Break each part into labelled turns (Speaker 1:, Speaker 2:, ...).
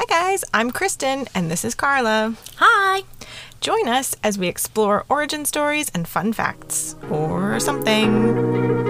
Speaker 1: Hi guys, I'm Kristen and this is Carla.
Speaker 2: Hi!
Speaker 1: Join us as we explore origin stories and fun facts. Or something.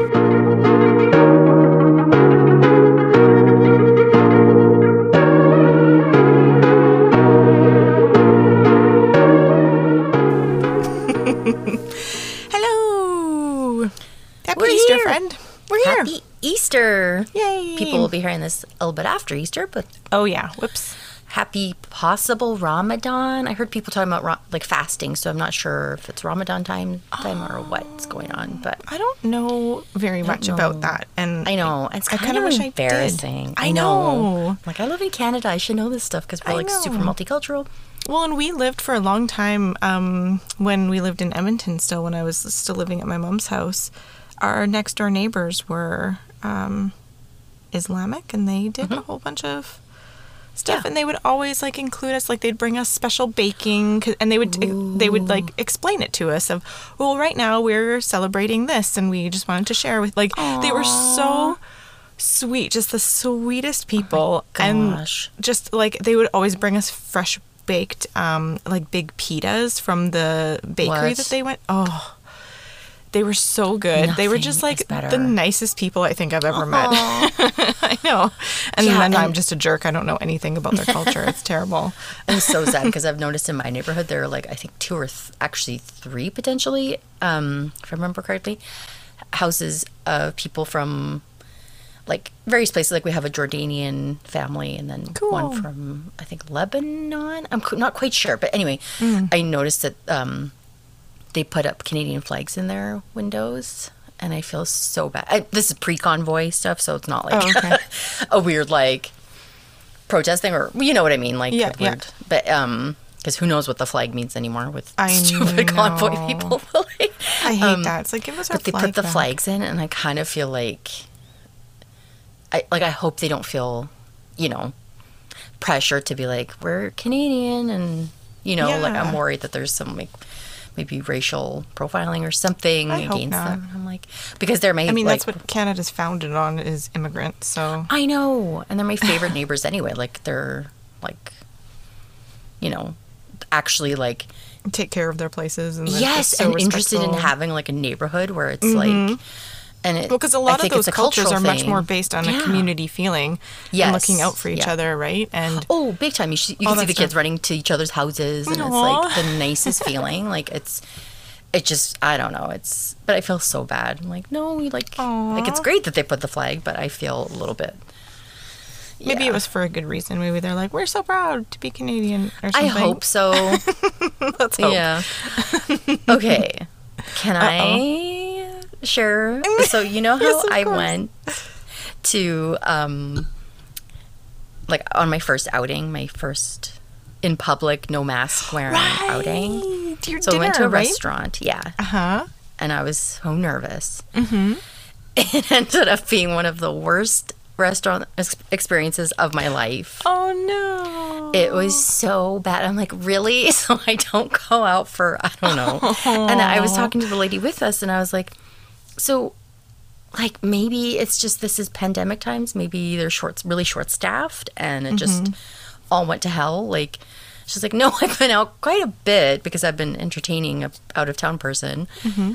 Speaker 1: Hello! Happy
Speaker 2: We're
Speaker 1: Easter,
Speaker 2: here.
Speaker 1: friend. We're here.
Speaker 2: Happy Easter!
Speaker 1: Yay!
Speaker 2: People will be hearing this a little bit after Easter, but
Speaker 1: Oh yeah, whoops.
Speaker 2: happy possible Ramadan. I heard people talking about fasting, so I'm not sure if it's Ramadan time or what's going on. But
Speaker 1: I don't know very much about that. And
Speaker 2: I know it's
Speaker 1: I
Speaker 2: kind
Speaker 1: kinda
Speaker 2: of
Speaker 1: wish I did.
Speaker 2: embarrassing.
Speaker 1: I know.
Speaker 2: Like I live in Canada, I should know this stuff because we're
Speaker 1: I
Speaker 2: like super
Speaker 1: know.
Speaker 2: multicultural.
Speaker 1: Well, and we lived for a long time when we lived in Edmonton still, when I was still living at my mom's house. Our next door neighbors were Islamic, and they did a whole bunch of stuff.
Speaker 2: Yeah.
Speaker 1: And they would always like include us, like they'd bring us special baking, and they would like explain it to us of, well, right now we're celebrating this, and we just wanted to share with they were so sweet, just the sweetest people.
Speaker 2: gosh.
Speaker 1: And just like they would always bring us fresh baked like big pitas from the bakery
Speaker 2: What?
Speaker 1: that they went. Oh, they were so good. They were just
Speaker 2: Nothing
Speaker 1: like
Speaker 2: is better.
Speaker 1: the nicest people I think I've ever met. I know. And
Speaker 2: Yeah,
Speaker 1: then I'm
Speaker 2: and-
Speaker 1: just a jerk. I don't know anything about their culture. It's terrible.
Speaker 2: And it's so sad because I've noticed in my neighborhood there are like I think two or actually three potentially, if I remember correctly, houses of people from like various places. Like we have a Jordanian family and then
Speaker 1: Cool.
Speaker 2: one from I think Lebanon. I'm not quite sure, but anyway, I noticed that they put up Canadian flags in their windows. And I feel so bad. This is pre-convoy stuff, so it's not like
Speaker 1: Oh, okay.
Speaker 2: a weird like protesting or you know what I mean, like
Speaker 1: Yeah, yeah.
Speaker 2: weird. But because who knows what the flag means anymore with
Speaker 1: I
Speaker 2: stupid convoy
Speaker 1: know.
Speaker 2: people. Like,
Speaker 1: I hate that. It's like, give us our
Speaker 2: but they
Speaker 1: flag
Speaker 2: put the
Speaker 1: back.
Speaker 2: flags in, and I kind of feel like I hope they don't feel, pressure to be like we're Canadian, and like I'm
Speaker 1: Yeah.
Speaker 2: worried that there's some like maybe racial profiling or something
Speaker 1: I hope
Speaker 2: against
Speaker 1: not.
Speaker 2: them. And I'm like, because they're my
Speaker 1: I mean,
Speaker 2: like,
Speaker 1: that's what Canada's founded on, is immigrants. So
Speaker 2: I know, and they're my favorite neighbors anyway. Like they're like, actually like
Speaker 1: take care of their places. And they're
Speaker 2: yes,
Speaker 1: just so
Speaker 2: and interested in
Speaker 1: respectful.
Speaker 2: having like a neighborhood where it's like, and it,
Speaker 1: Well, because a
Speaker 2: I
Speaker 1: lot of
Speaker 2: think
Speaker 1: those
Speaker 2: it's a
Speaker 1: cultures
Speaker 2: cultural
Speaker 1: are much
Speaker 2: thing.
Speaker 1: more based on a
Speaker 2: Yeah.
Speaker 1: community feeling
Speaker 2: Yes.
Speaker 1: and looking out for each
Speaker 2: Yeah.
Speaker 1: other, right? And
Speaker 2: Oh, big time! You can
Speaker 1: All
Speaker 2: see
Speaker 1: that
Speaker 2: the kids
Speaker 1: stuff.
Speaker 2: running to each other's houses, and
Speaker 1: Aw.
Speaker 2: it's like the nicest feeling. Like it just I don't know. But I feel so bad. I'm like, no, like it's
Speaker 1: Aw.
Speaker 2: great that they put the flag, but I feel a little bit.
Speaker 1: maybe
Speaker 2: yeah.
Speaker 1: it was for a good reason. Maybe they're like, we're so proud to be Canadian or something.
Speaker 2: I hope so.
Speaker 1: Let's hope.
Speaker 2: Yeah. Okay. Can I share? So you know how
Speaker 1: Yes, of
Speaker 2: I
Speaker 1: course.
Speaker 2: went to like on my first outing, my first in public, no mask wearing outing.
Speaker 1: Your
Speaker 2: So I went to
Speaker 1: dinner,
Speaker 2: a
Speaker 1: right?
Speaker 2: restaurant, yeah,
Speaker 1: Uh-huh.
Speaker 2: and I was so nervous. Mm-hmm. It ended up being one of the worst restaurant experiences of my life.
Speaker 1: Oh, no.
Speaker 2: It was so bad. I'm like, really? So I don't go out for, I don't know. And I was talking to the lady with us, and I was like, so, like, maybe it's just this is pandemic times. Maybe they're really short-staffed, and it just all went to hell. Like, she's like, no, I've been out quite a bit because I've been entertaining a out-of-town person.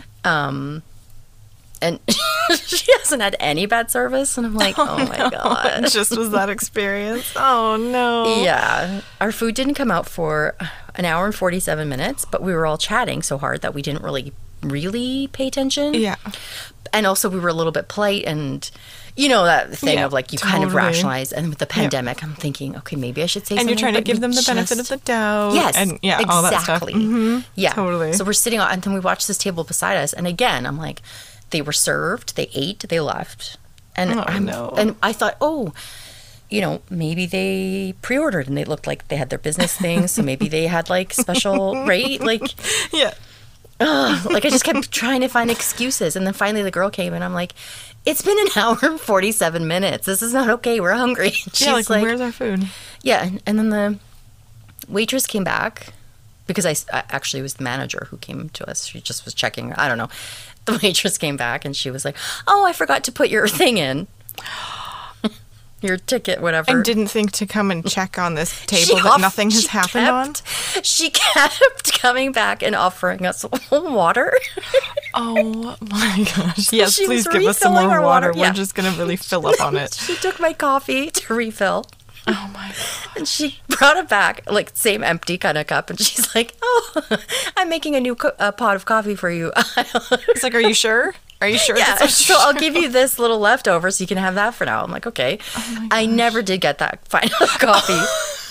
Speaker 2: And she hasn't had any bad service. And I'm like, oh my God.
Speaker 1: It just was that experience. Oh, no.
Speaker 2: Yeah. Our food didn't come out for an hour and 47 minutes, but we were all chatting so hard that we didn't really pay attention.
Speaker 1: Yeah.
Speaker 2: And also we were a little bit polite, and that thing
Speaker 1: Yeah,
Speaker 2: of like you kind of
Speaker 1: totally.
Speaker 2: rationalize. And with the pandemic, I'm thinking, okay, maybe I should say
Speaker 1: And
Speaker 2: something.
Speaker 1: you're trying to
Speaker 2: but
Speaker 1: give
Speaker 2: we
Speaker 1: them the benefit of
Speaker 2: just-
Speaker 1: the doubt.
Speaker 2: Yes,
Speaker 1: And yeah, all that stuff.
Speaker 2: exactly.
Speaker 1: Mhm.
Speaker 2: Yeah,
Speaker 1: Totally.
Speaker 2: So we're sitting on, and then we watched this table beside us, and again, I'm like, they were served, they ate, they left, and
Speaker 1: Oh, no.
Speaker 2: and I thought, maybe they pre-ordered and they looked like they had their business things, so maybe they had like special, right? Like,
Speaker 1: Yeah.
Speaker 2: like I just kept trying to find excuses, and then finally the girl came, and I'm like, it's been an hour and 47 minutes. This is not okay. We're hungry. She's
Speaker 1: Yeah, like, where's our food?
Speaker 2: yeah, and then the waitress came back because I actually it was the manager who came to us. She just was checking. I don't know. The waitress came back and she was like, "Oh, I forgot to put your thing in." your ticket, whatever.
Speaker 1: And didn't think to come and check on this table that nothing has happened on?
Speaker 2: She kept coming back and offering us water.
Speaker 1: Oh my gosh. Yes,
Speaker 2: She
Speaker 1: please
Speaker 2: was
Speaker 1: give us some more
Speaker 2: refilling our
Speaker 1: water.
Speaker 2: water. Yeah.
Speaker 1: We're just going to really fill up on it.
Speaker 2: She took my coffee to refill.
Speaker 1: Oh my God.
Speaker 2: And she brought it back, like same empty kind of cup. And she's like, "Oh, I'm making a new pot of coffee for you."
Speaker 1: It's like, are you sure? Are you sure?
Speaker 2: Yeah,
Speaker 1: that's what
Speaker 2: so I'll give you this little leftover so you can have that for now. I'm like, okay. I never did get that final coffee.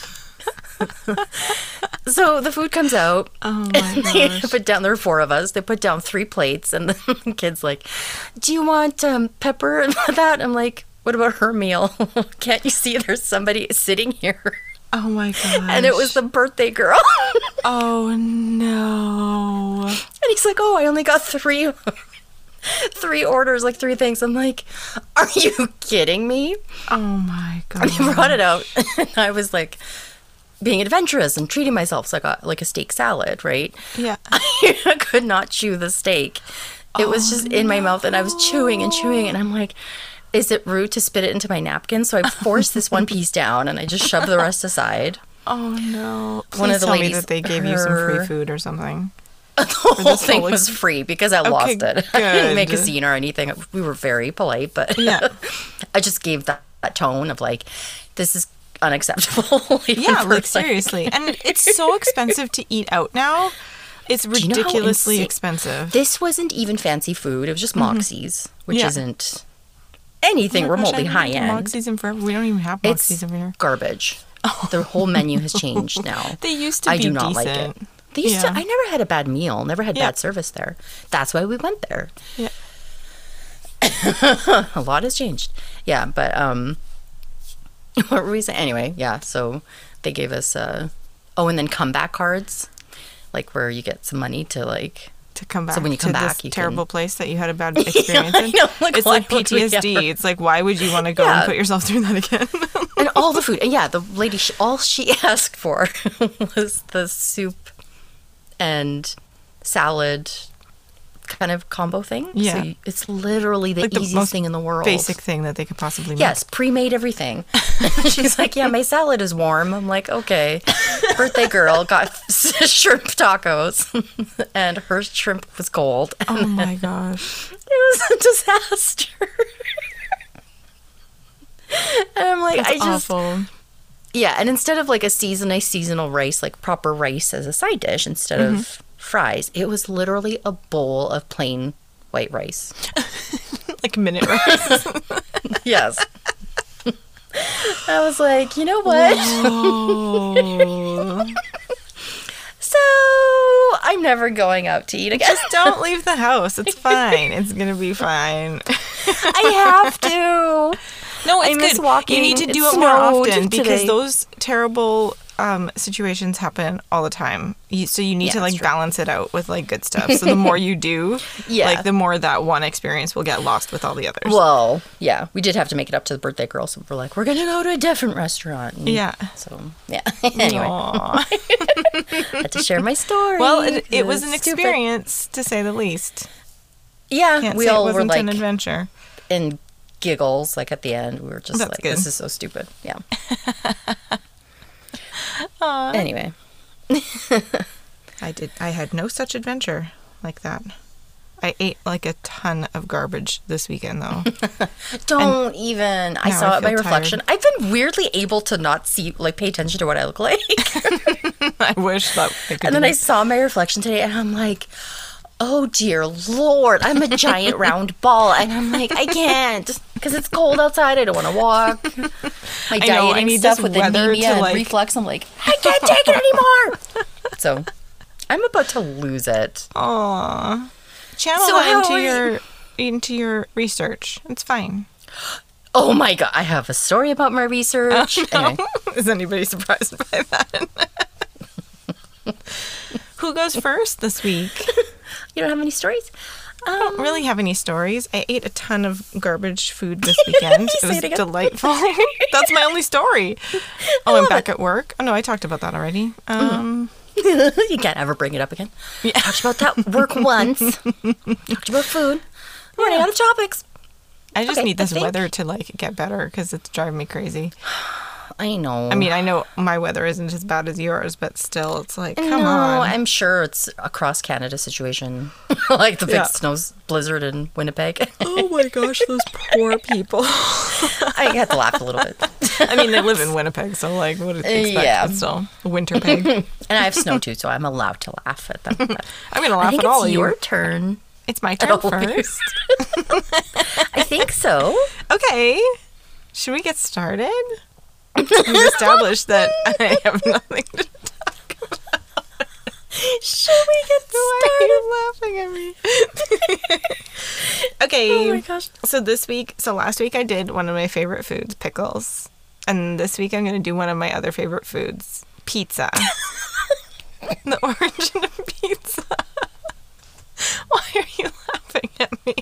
Speaker 2: So the food comes out.
Speaker 1: Oh my
Speaker 2: They
Speaker 1: gosh.
Speaker 2: put down, there were 4 of us. They put down 3 plates, and the kid's like, "Do you want pepper and that?" I'm like, "What about her meal? Can't you see there's somebody sitting here?"
Speaker 1: Oh my gosh.
Speaker 2: And it was the birthday girl.
Speaker 1: Oh no.
Speaker 2: And he's like, "Oh, I only got 3 orders, like 3 things." I'm like, "Are you kidding me?"
Speaker 1: Oh my God.
Speaker 2: He brought it out, and I was like being adventurous and treating myself. So I got like a steak salad, right?
Speaker 1: Yeah.
Speaker 2: I could not chew the steak. It was just in my mouth, and I was chewing and chewing, and I'm like, is it rude to spit it into my napkin? So I forced this one piece down, and I just shoved the rest aside.
Speaker 1: Oh no. Please
Speaker 2: One of the
Speaker 1: tell me
Speaker 2: ladies-
Speaker 1: that they gave you some free
Speaker 2: her-
Speaker 1: food or something.
Speaker 2: The whole
Speaker 1: this
Speaker 2: thing
Speaker 1: whole
Speaker 2: was free because I lost it.
Speaker 1: good.
Speaker 2: I didn't make a scene or anything. We were very polite, but
Speaker 1: Yeah.
Speaker 2: I just gave that tone of like, this is unacceptable. even
Speaker 1: Yeah,
Speaker 2: for,
Speaker 1: like seriously. And it's so expensive to eat out now. It's
Speaker 2: you know how
Speaker 1: ridiculously
Speaker 2: insane-
Speaker 1: expensive.
Speaker 2: This wasn't even fancy food. It was just Moxie's, which
Speaker 1: Yeah.
Speaker 2: isn't anything
Speaker 1: Oh my gosh,
Speaker 2: remotely
Speaker 1: I
Speaker 2: high
Speaker 1: haven't been to
Speaker 2: end.
Speaker 1: Moxie's in forever. We don't even have
Speaker 2: It's
Speaker 1: Moxie's over here.
Speaker 2: garbage. The whole menu has changed now.
Speaker 1: They used to
Speaker 2: I
Speaker 1: be
Speaker 2: do not like
Speaker 1: decent.
Speaker 2: it. They used to.
Speaker 1: Yeah.
Speaker 2: I never had a bad meal. Never had
Speaker 1: Yeah.
Speaker 2: bad service there. That's why we went there.
Speaker 1: Yeah.
Speaker 2: A lot has changed. Yeah, but what were we saying? Anyway, yeah. So they gave us and then comeback cards, like where you get some money to like.
Speaker 1: To come back
Speaker 2: So when you come
Speaker 1: to
Speaker 2: back,
Speaker 1: this
Speaker 2: you
Speaker 1: terrible
Speaker 2: can-
Speaker 1: place that you had a bad experience
Speaker 2: I
Speaker 1: in.
Speaker 2: know, like,
Speaker 1: It's
Speaker 2: why
Speaker 1: like
Speaker 2: would we
Speaker 1: PTSD.
Speaker 2: ever-
Speaker 1: It's like, why would you want to go
Speaker 2: Yeah.
Speaker 1: and put yourself through that again?
Speaker 2: And all the food. And yeah, the lady, all she asked for was the soup and salad kind of combo thing.
Speaker 1: Yeah.
Speaker 2: So it's literally the
Speaker 1: Like the
Speaker 2: easiest
Speaker 1: most
Speaker 2: thing in the world.
Speaker 1: Basic thing that they could possibly make.
Speaker 2: Yes, pre-made everything. She's like, yeah, my salad is warm. I'm like, okay. Birthday girl got shrimp tacos, and her shrimp was cold.
Speaker 1: Oh my gosh.
Speaker 2: It was a disaster. And I'm like,
Speaker 1: That's
Speaker 2: I just,
Speaker 1: awful.
Speaker 2: yeah. And instead of like a seasonal rice, like proper rice as a side dish instead of fries, it was literally a bowl of plain white rice.
Speaker 1: Like minute rice.
Speaker 2: Yes. I was like, you know what?
Speaker 1: Oh.
Speaker 2: So I'm never going out to eat again.
Speaker 1: Just don't leave the house. It's fine. It's gonna be fine.
Speaker 2: I have to.
Speaker 1: No, it's
Speaker 2: I miss
Speaker 1: good.
Speaker 2: walking.
Speaker 1: You need to do
Speaker 2: It
Speaker 1: it more
Speaker 2: snowed
Speaker 1: often because
Speaker 2: today.
Speaker 1: those terrible situations happen all the time. So you need
Speaker 2: Yeah,
Speaker 1: to like
Speaker 2: that's true.
Speaker 1: balance it out with like good stuff. So the more you do,
Speaker 2: Yeah.
Speaker 1: like the more that one experience will get lost with all the others.
Speaker 2: Well, yeah, we did have to make it up to the birthday girl, so we're like, we're gonna go to a different restaurant. And
Speaker 1: Yeah.
Speaker 2: So yeah. Anyway,
Speaker 1: Aw.
Speaker 2: had to share my story.
Speaker 1: Well, it was an
Speaker 2: Stupid.
Speaker 1: experience to say the least.
Speaker 2: Yeah,
Speaker 1: Can't
Speaker 2: we
Speaker 1: say it
Speaker 2: all were
Speaker 1: wasn't
Speaker 2: like
Speaker 1: an adventure.
Speaker 2: in giggles. Like at the end, we were just
Speaker 1: That's
Speaker 2: like,
Speaker 1: good.
Speaker 2: "This is so stupid." Yeah.
Speaker 1: Aw.
Speaker 2: Anyway,
Speaker 1: I had no such adventure like that. I ate like a ton of garbage this weekend though.
Speaker 2: don't even. I
Speaker 1: Now
Speaker 2: saw
Speaker 1: I
Speaker 2: it by
Speaker 1: feel
Speaker 2: reflection. I've been weirdly able to not see, like, pay attention to what I look like.
Speaker 1: I wish that I could
Speaker 2: And
Speaker 1: do
Speaker 2: then I
Speaker 1: that.
Speaker 2: saw my reflection today, and I'm like, oh dear Lord, I'm a giant round ball. And I'm like, I can't, because it's cold outside. I don't want to walk. My
Speaker 1: I know, I
Speaker 2: dieting
Speaker 1: need
Speaker 2: stuff
Speaker 1: this
Speaker 2: with
Speaker 1: weather
Speaker 2: anemia
Speaker 1: to,
Speaker 2: and
Speaker 1: like-
Speaker 2: reflux. I'm like, I can't take it anymore. So I'm about to lose it.
Speaker 1: Aw. Channel
Speaker 2: So
Speaker 1: that
Speaker 2: how
Speaker 1: into
Speaker 2: are you-
Speaker 1: your into your research. It's fine.
Speaker 2: Oh my God, I have a story about my research. Anyway.
Speaker 1: Is anybody surprised by that? Who goes first this week?
Speaker 2: You don't have any stories?
Speaker 1: I don't really have any stories. I ate a ton of garbage food this weekend.
Speaker 2: You
Speaker 1: It
Speaker 2: say
Speaker 1: was
Speaker 2: it again.
Speaker 1: delightful. That's my only story. Oh, I'm back at work. Oh no, I talked about that already.
Speaker 2: You can't ever bring it up again. Talked about that work once. Talked about food. Running out of topics.
Speaker 1: I just
Speaker 2: Okay,
Speaker 1: need this
Speaker 2: I think-
Speaker 1: weather to like get better because it's driving me crazy.
Speaker 2: I know.
Speaker 1: I mean, I know my weather isn't as bad as yours, but still, it's like, come
Speaker 2: no,
Speaker 1: on.
Speaker 2: I'm sure it's a cross Canada situation, like the big
Speaker 1: Yeah.
Speaker 2: snow blizzard in Winnipeg.
Speaker 1: Oh my gosh, those poor people.
Speaker 2: I had to laugh a little bit.
Speaker 1: I mean, they live in Winnipeg, so like, what do you expect?
Speaker 2: Yeah.
Speaker 1: But still, winter peg.
Speaker 2: And I have snow too, so I'm allowed to laugh at them.
Speaker 1: I'm gonna
Speaker 2: I
Speaker 1: laugh
Speaker 2: think
Speaker 1: at all
Speaker 2: it's
Speaker 1: of
Speaker 2: your
Speaker 1: you.
Speaker 2: turn.
Speaker 1: It's my turn
Speaker 2: Oh,
Speaker 1: first.
Speaker 2: I think so.
Speaker 1: Okay. Should we get started? We've established that I have nothing to talk about.
Speaker 2: Should we get
Speaker 1: Why are you laughing at me? Okay.
Speaker 2: Oh my gosh.
Speaker 1: So last week I did one of my favorite foods, pickles. And this week I'm going to do one of my other favorite foods, pizza. The origin of pizza. Why are you laughing at me?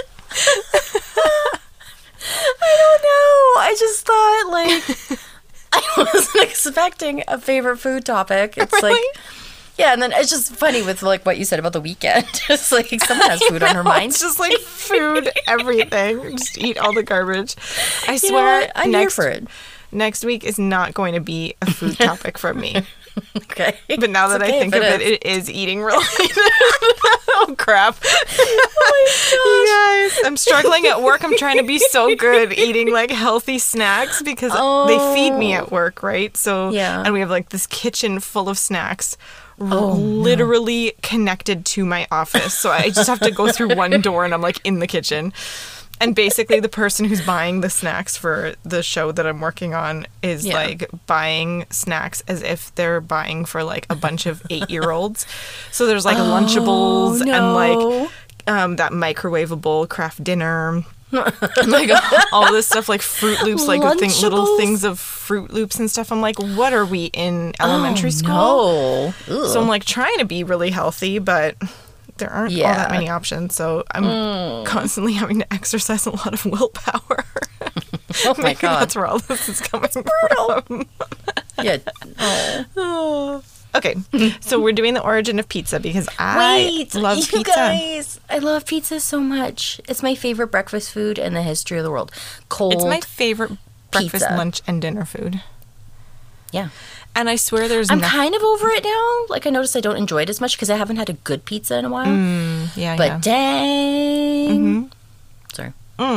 Speaker 2: I don't know. I just thought, like, I wasn't expecting a favorite food topic. It's like,
Speaker 1: Really?
Speaker 2: yeah, and then it's just funny with, like, what you said about the weekend. It's like someone has food on her mind.
Speaker 1: It's just like food, everything. Just eat all the garbage. I
Speaker 2: You know
Speaker 1: swear,
Speaker 2: what? I'm here for it.
Speaker 1: next week is not going to be a food topic for me.
Speaker 2: Okay.
Speaker 1: But now that
Speaker 2: It's
Speaker 1: I
Speaker 2: okay
Speaker 1: think
Speaker 2: if
Speaker 1: of it,
Speaker 2: is.
Speaker 1: it is eating related. Oh, crap. You guys, I'm struggling at work. I'm trying to be so good eating like healthy snacks because they feed me at work, right? So,
Speaker 2: Yeah.
Speaker 1: and we have like this kitchen full of snacks. Literally connected to my office. So I just have to go through one door and I'm like in the kitchen. And basically the person who's buying the snacks for the show that I'm working on is
Speaker 2: Yeah.
Speaker 1: like buying snacks as if they're buying for like a bunch of 8-year-olds. So there's like Lunchables and
Speaker 2: no.
Speaker 1: like that microwavable craft dinner. And like all this stuff like Fruit Loops, like with little
Speaker 2: Lunchables?
Speaker 1: things of Fruit Loops and stuff. I'm like, what are we in elementary school?
Speaker 2: No.
Speaker 1: So I'm like trying to be really healthy, but there aren't all that
Speaker 2: Yeah.
Speaker 1: many options. So I'm constantly having to exercise a lot of willpower.
Speaker 2: Oh my
Speaker 1: Maybe
Speaker 2: God.
Speaker 1: that's where all this is coming from.
Speaker 2: Yeah. Oh.
Speaker 1: Okay, so we're doing the origin of pizza because I
Speaker 2: Wait,
Speaker 1: love
Speaker 2: you
Speaker 1: pizza.
Speaker 2: guys. I love pizza so much. It's my favorite breakfast food in the history of the world. Cold.
Speaker 1: It's my favorite breakfast,
Speaker 2: pizza.
Speaker 1: lunch, and dinner food.
Speaker 2: Yeah.
Speaker 1: And I swear there's
Speaker 2: I'm
Speaker 1: nothing.
Speaker 2: kind of over it now. Like, I noticed I don't enjoy it as much because I haven't had a good pizza in a while.
Speaker 1: Yeah,
Speaker 2: But
Speaker 1: yeah.
Speaker 2: dang. Sorry.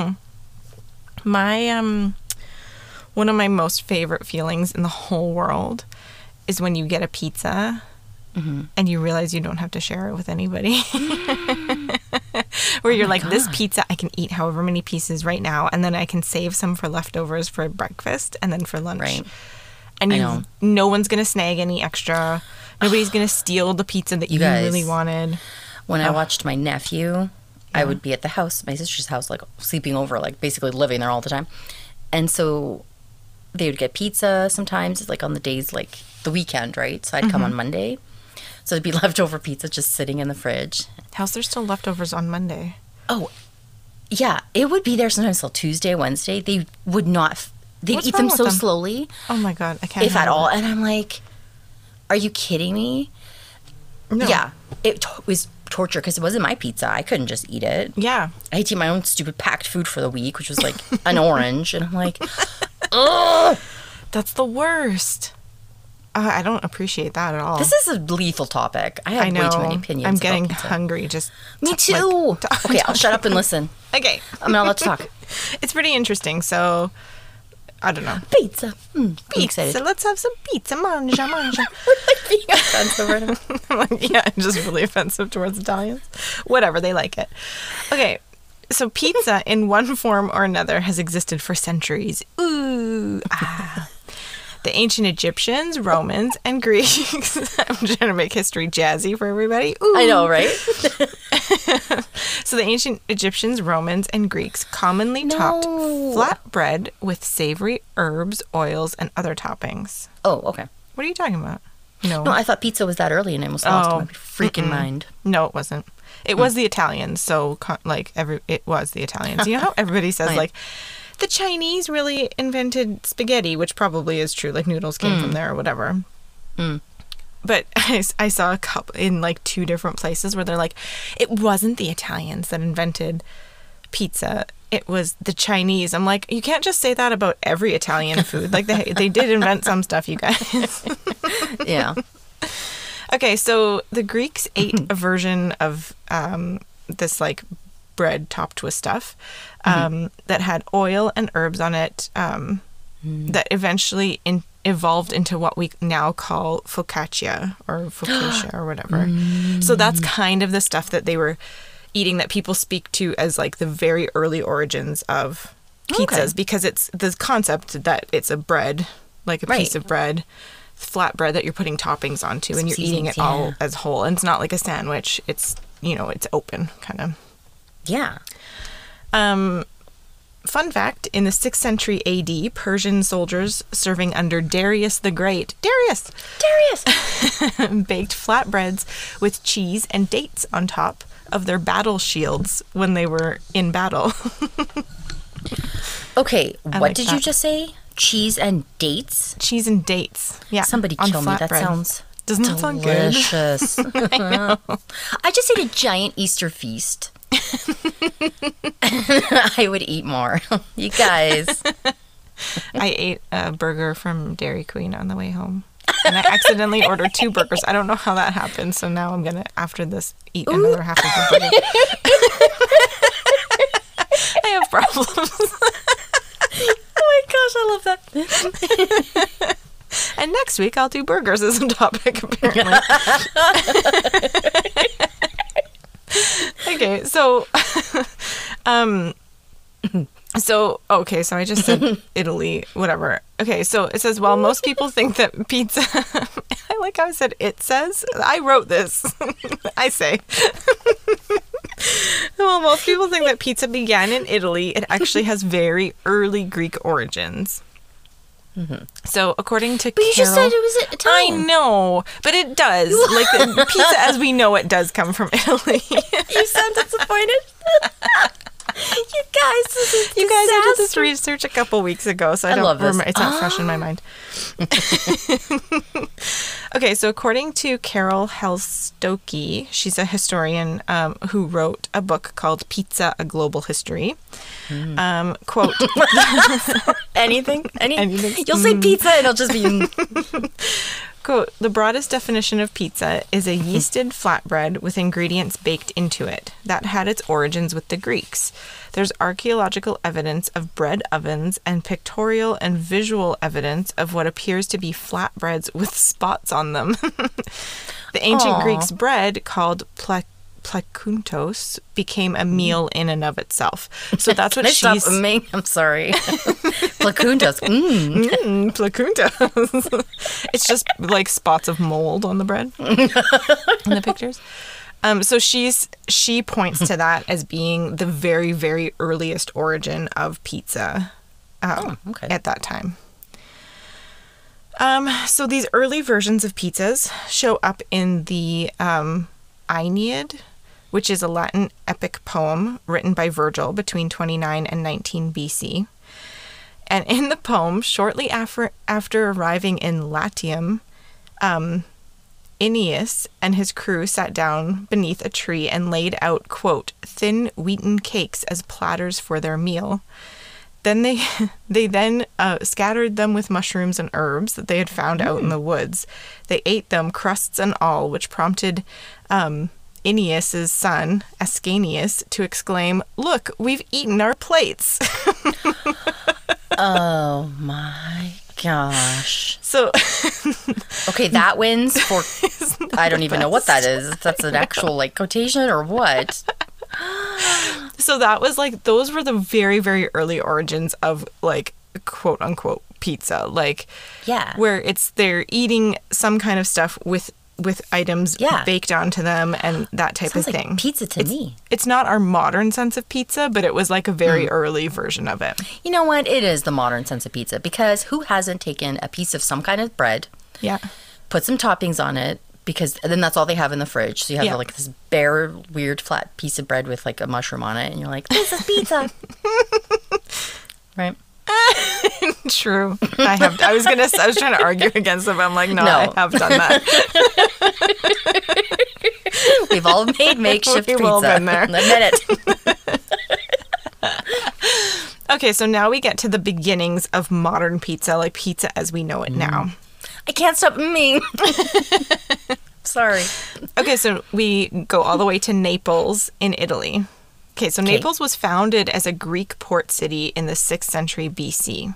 Speaker 1: My one of my most favorite feelings in the whole world is when you get a pizza and you realize you don't have to share it with anybody. Where you're like, this pizza I can eat however many pieces right now, and then I can save some for leftovers for breakfast and then for lunch.
Speaker 2: Right.
Speaker 1: And
Speaker 2: I know.
Speaker 1: no one's gonna snag any extra. Nobody's gonna steal the pizza that you
Speaker 2: guys.
Speaker 1: really wanted.
Speaker 2: When I watched my nephew, I would be at the house, my sister's house, like sleeping over, like basically living there all the time. And so they would get pizza sometimes, like on the days, like the weekend, right? So I'd come on Monday. So it'd be leftover pizza just sitting in the fridge.
Speaker 1: How's there still leftovers on Monday?
Speaker 2: Oh, yeah. It would be there sometimes till Tuesday, Wednesday. They would not, they'd
Speaker 1: What's
Speaker 2: eat
Speaker 1: wrong
Speaker 2: them
Speaker 1: with
Speaker 2: so
Speaker 1: them?
Speaker 2: slowly,
Speaker 1: Oh my god, I can't.
Speaker 2: if at
Speaker 1: handle
Speaker 2: all.
Speaker 1: it.
Speaker 2: And I'm like, are you kidding me?
Speaker 1: No.
Speaker 2: Yeah. It was torture because it wasn't my pizza. I couldn't just eat it.
Speaker 1: Yeah.
Speaker 2: I had to eat my own stupid packed food for the week, which was like an orange. And I'm like, ugh.
Speaker 1: That's the worst. I don't appreciate that at all.
Speaker 2: This is a lethal topic. I have
Speaker 1: I know.
Speaker 2: way too many opinions.
Speaker 1: I'm
Speaker 2: about
Speaker 1: getting
Speaker 2: pizza.
Speaker 1: hungry. Just
Speaker 2: Me too. Okay, I'll shut up and listen.
Speaker 1: Okay.
Speaker 2: I'm not allowed to talk.
Speaker 1: It's pretty interesting. So I don't know.
Speaker 2: Pizza. I'm excited.
Speaker 1: So let's have some pizza. Manja, manja.
Speaker 2: Being offensive right now.
Speaker 1: I'm like, yeah, it's just really offensive towards Italians. Whatever, they like it. Okay. So pizza in one form or another has existed for centuries. Ooh. Ah. The ancient Egyptians, Romans, and Greeks. I'm trying to make history jazzy for everybody. Ooh.
Speaker 2: I know, right?
Speaker 1: So the ancient Egyptians, Romans, and Greeks commonly topped
Speaker 2: No.
Speaker 1: flatbread with savory herbs, oils, and other toppings.
Speaker 2: Oh, okay.
Speaker 1: What are you talking about? No.
Speaker 2: No, I thought pizza was that early and I almost lost
Speaker 1: Oh,
Speaker 2: my freaking mind.
Speaker 1: No, it wasn't. It was the Italians. So, it was the Italians. You know how everybody says,
Speaker 2: Right.
Speaker 1: like, the Chinese really invented spaghetti, which probably is true. Like, noodles came from there or whatever. But I saw a couple in, like, 2 different places where they're like, it wasn't the Italians that invented pizza. it was the Chinese. I'm like, you can't just say that about every Italian food. Like they did invent some stuff, you guys.
Speaker 2: Yeah.
Speaker 1: Okay, so the Greeks ate a version of this like bread topped with stuff that had oil and herbs on it that eventually evolved into what we now call focaccia or whatever. So that's kind of the stuff that they were eating that people speak to as like the very early origins of pizzas, because it's the concept that it's a bread, like a piece of bread, flat bread that you're putting toppings onto, and you're eating it all as whole. And it's not like a sandwich. It's, it's open kind of.
Speaker 2: Yeah.
Speaker 1: Fun fact, in the 6th century AD, Persian soldiers serving under Darius the Great, Darius! Baked flatbreads with cheese and dates on top of their battle shields when they were in battle.
Speaker 2: Okay, what did you just say? Cheese and dates?
Speaker 1: Cheese and dates. Yeah.
Speaker 2: Somebody kill me. That sounds
Speaker 1: Doesn't that sound good?
Speaker 2: Delicious. I just ate a giant Easter feast. I would eat more. You guys.
Speaker 1: I ate a burger from Dairy Queen on the way home. And I accidentally ordered 2 burgers. I don't know how that happened. So now I'm going to, after this, eat another half of the burger. I have problems.
Speaker 2: Oh my gosh, I love that.
Speaker 1: And next week I'll do burgers as a topic, apparently. Okay, so so I just said Italy, whatever. Okay, so it says, well, most people think that pizza, I like how I said it says. I wrote this. I say. Well, most people think that pizza began in Italy. It actually has very early Greek origins. Mm-hmm. So, according to
Speaker 2: But you just said it was Italian.
Speaker 1: I know, but it does. Like, the pizza as we know it does come from Italy.
Speaker 2: You sound disappointed. You guys, this is
Speaker 1: You guys, I did this research a couple weeks ago, so I don't
Speaker 2: love this.
Speaker 1: remember. It's not fresh in my mind. Okay, so according to Carol Helstokey, she's a historian who wrote a book called Pizza, A Global History. Quote,
Speaker 2: anything?
Speaker 1: Anything.
Speaker 2: You'll say pizza and it'll just be...
Speaker 1: quote, the broadest definition of pizza is a yeasted flatbread with ingredients baked into it. That had its origins with the Greeks. There's archaeological evidence of bread ovens and pictorial and visual evidence of what appears to be flatbreads with spots on them. The ancient Greeks' bread, called plakuntos, became a meal in and of itself. So that's what she's...
Speaker 2: I'm sorry. Plakuntos.
Speaker 1: Plakuntos. It's just like spots of mold on the bread in the pictures. So she points to that as being the very, very earliest origin of pizza at that time. So these early versions of pizzas show up in the Aeneid, which is a Latin epic poem written by Virgil between 29 and 19 BC. And in the poem, shortly after arriving in Latium, Aeneas and his crew sat down beneath a tree and laid out, quote, thin wheaten cakes as platters for their meal. Then they scattered them with mushrooms and herbs that they had found out in the woods. They ate them, crusts and all, which prompted Aeneas' son, Ascanius, to exclaim, "Look, we've eaten our plates."
Speaker 2: Oh my gosh.
Speaker 1: So
Speaker 2: okay, that wins for I don't even know what that is. If that's an actual like quotation or what.
Speaker 1: So that was like, those were the very, very early origins of like quote unquote pizza. Like,
Speaker 2: yeah,
Speaker 1: where they're eating some kind of stuff with items baked onto them and that type
Speaker 2: Sounds
Speaker 1: of
Speaker 2: like
Speaker 1: thing.
Speaker 2: Pizza to me.
Speaker 1: It's not our modern sense of pizza, but it was like a very early version of it.
Speaker 2: You know what? It is the modern sense of pizza, because who hasn't taken a piece of some kind of bread, put some toppings on it, because then that's all they have in the fridge. So you have like this bare, weird, flat piece of bread with like a mushroom on it, and you're like, this is pizza. Right?
Speaker 1: True. I was trying to argue against it, but I'm like, no, I have done that.
Speaker 2: We've all made makeshift
Speaker 1: We've
Speaker 2: pizza.
Speaker 1: all been there.
Speaker 2: Admit it.
Speaker 1: Okay, so now we get to the beginnings of modern pizza, like pizza as we know it now.
Speaker 2: I can't stop me. Sorry.
Speaker 1: Okay, so we go all the way to Naples in Italy. Okay, so Naples was founded as a Greek port city in the 6th century BC.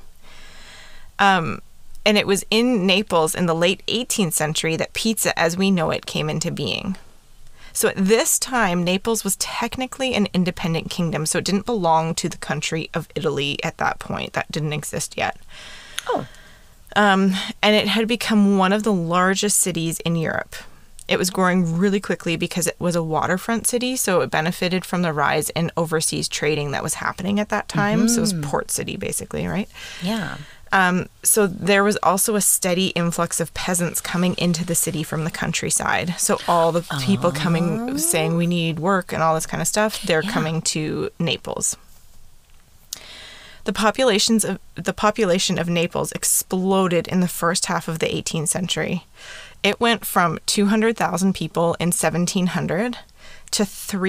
Speaker 1: And it was in Naples in the late 18th century that pizza as we know it came into being. So at this time, Naples was technically an independent kingdom, so it didn't belong to the country of Italy at that point. That didn't exist yet.
Speaker 2: Oh.
Speaker 1: And it had become one of the largest cities in Europe. It was growing really quickly because it was a waterfront city, so it benefited from the rise in overseas trading that was happening at that time. So it was port city, basically, right?
Speaker 2: Yeah.
Speaker 1: So there was also a steady influx of peasants coming into the city from the countryside. So all the people coming saying we need work and all this kind of stuff, they're coming to Naples. The population of Naples exploded in the first half of the 18th century. It went from 200,000 people in 1700 to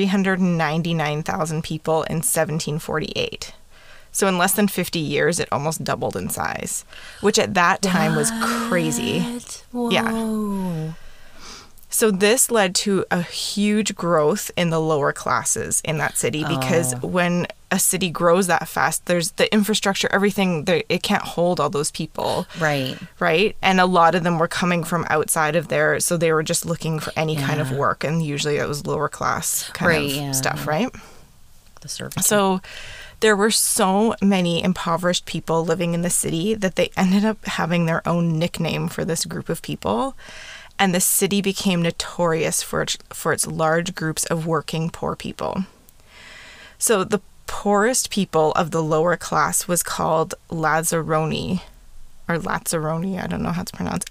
Speaker 1: 399,000 people in 1748. So in less than 50 years, it almost doubled in size, which at that time was crazy.
Speaker 2: Whoa.
Speaker 1: Yeah. So this led to a huge growth in the lower classes in that city because when a city grows that fast, there's the infrastructure, everything, it can't hold all those people.
Speaker 2: Right.
Speaker 1: Right? And a lot of them were coming from outside of there, so they were just looking for any kind of work, and usually it was lower class kind of stuff, right?
Speaker 2: The service.
Speaker 1: So there were so many impoverished people living in the city that they ended up having their own nickname for this group of people. And the city became notorious for its large groups of working poor people. So the poorest people of the lower class was called Lazzaroni, or Lazzaroni, I don't know how it's pronounced,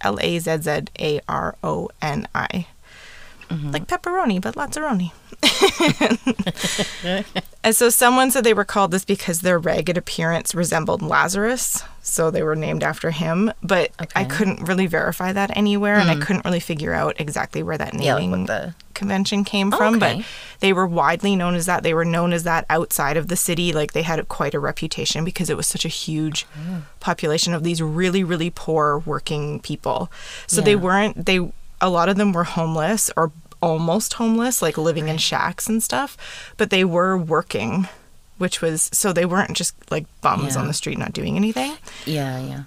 Speaker 1: Lazzaroni. Like pepperoni, but Lazzaroni. And so someone said they were called this because their ragged appearance resembled Lazarus, so they were named after him. But I couldn't really verify that anywhere, and I couldn't really figure out exactly where that naming convention came from. But they were widely known as that. They were known as that outside of the city. Like, they had quite a reputation because it was such a huge population of these really, really poor working people. So a lot of them were homeless or almost homeless, like living in shacks and stuff, but they were working, which was, so they weren't just like bums on the street not doing anything.
Speaker 2: Yeah.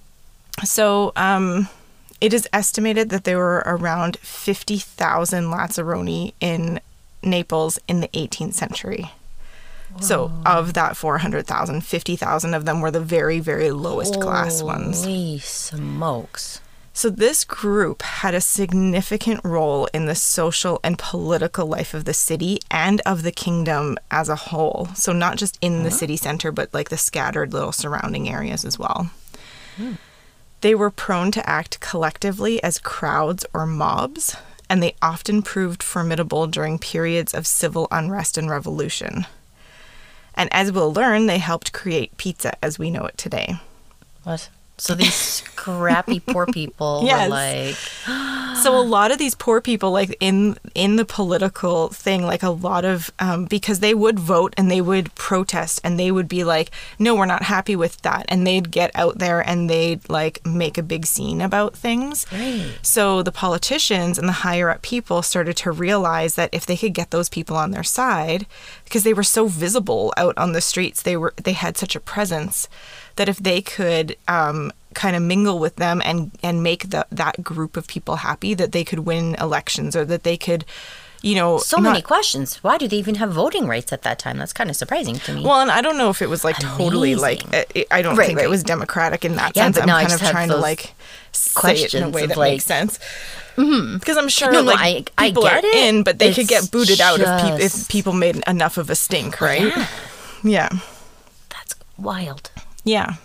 Speaker 1: So it is estimated that there were around 50,000 Lazzaroni in Naples in the 18th century. Whoa. So of that 400,000, 50,000 of them were the very, very lowest class ones.
Speaker 2: Holy smokes.
Speaker 1: So this group had a significant role in the social and political life of the city and of the kingdom as a whole. So not just in the city center, but like the scattered little surrounding areas as well. They were prone to act collectively as crowds or mobs, and they often proved formidable during periods of civil unrest and revolution. And as we'll learn, they helped create pizza as we know it today.
Speaker 2: What? So these scrappy poor people were like...
Speaker 1: So a lot of these poor people, like in the political thing, like a lot of, because they would vote and they would protest and they would be like, no, we're not happy with that. And they'd get out there and they'd like make a big scene about things.
Speaker 2: Right.
Speaker 1: So the politicians and the higher up people started to realize that if they could get those people on their side, because they were so visible out on the streets, they had such a presence, that if they could kind of mingle with them and make that group of people happy, that they could win elections, or that they could, So
Speaker 2: many questions. Why do they even have voting rights at that time? That's kind of surprising to me.
Speaker 1: Well, and I don't know if it was like totally like, I don't think it was democratic in that sense.
Speaker 2: But
Speaker 1: I'm kind of trying to like say it in a way that makes sense. Because I'm sure people are in, but they could get booted out if people made enough of a stink, right? Yeah.
Speaker 2: That's wild.
Speaker 1: Yeah.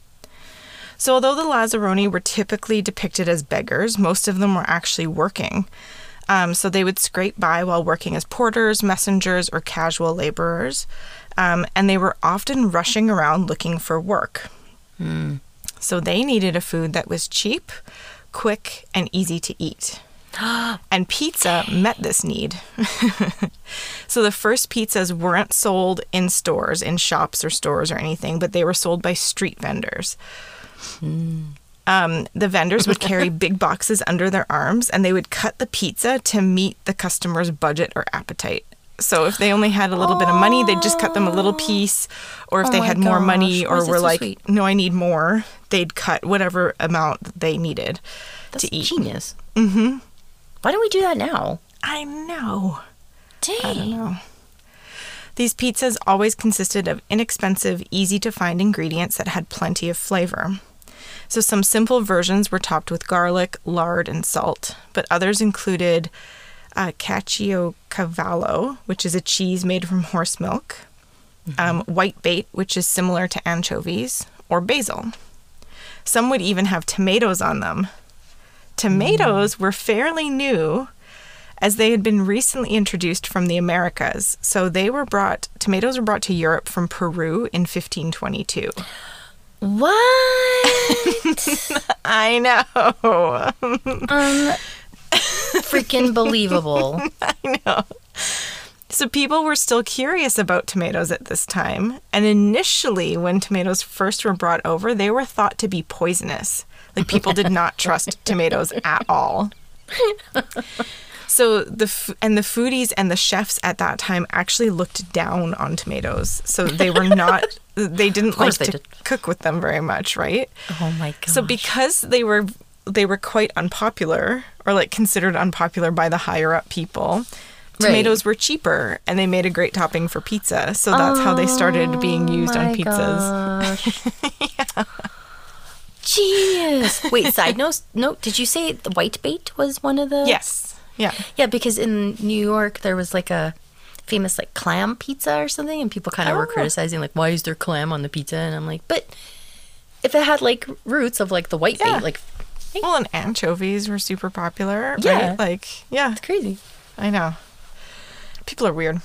Speaker 1: So although the Lazzaroni were typically depicted as beggars, most of them were actually working. So they would scrape by while working as porters, messengers, or casual laborers. And they were often rushing around looking for work. So they needed a food that was cheap, quick, and easy to eat. And pizza met this need. So the first pizzas weren't sold in stores, in shops or stores or anything, but they were sold by street vendors. The vendors would carry big boxes under their arms, and they would cut the pizza to meet the customer's budget or appetite. So if they only had a little bit of money, they'd just cut them a little piece. Or if they had more money or were like,
Speaker 2: sweet?
Speaker 1: no, I need more, they'd cut whatever amount they needed
Speaker 2: That's
Speaker 1: to eat.
Speaker 2: genius. Mm-hmm. Why don't we do that now?
Speaker 1: I know.
Speaker 2: Dang.
Speaker 1: I don't know. These pizzas always consisted of inexpensive, easy-to-find ingredients that had plenty of flavor. So some simple versions were topped with garlic, lard, and salt, but others included caciocavallo, which is a cheese made from horse milk, whitebait, which is similar to anchovies, or basil. Some would even have tomatoes on them. Tomatoes were fairly new, as they had been recently introduced from the Americas. So tomatoes were brought to Europe from Peru in 1522.
Speaker 2: What?
Speaker 1: I know.
Speaker 2: Freaking believable.
Speaker 1: I know. So people were still curious about tomatoes at this time. And initially, when tomatoes first were brought over, they were thought to be poisonous. Like, people did not trust tomatoes at all. So the foodies and the chefs at that time actually looked down on tomatoes. So they were not, they didn't like to cook with them very much, right?
Speaker 2: Oh my gosh.
Speaker 1: So because they were quite unpopular, or like considered unpopular by the higher up people, tomatoes were cheaper, and they made a great topping for pizza. So that's how they started being used on pizzas.
Speaker 2: Yeah. Genius. Wait, side note, did you say the whitebait was one of the...
Speaker 1: Yes. Yeah.
Speaker 2: Yeah, because in New York, there was like a famous like clam pizza or something, and people kind of were criticizing like, why is there clam on the pizza? And I'm like, but if it had like roots of like the whitebait, like...
Speaker 1: Well, and anchovies were super popular,
Speaker 2: yeah.
Speaker 1: right? Like, yeah.
Speaker 2: It's crazy.
Speaker 1: I know. People are weird.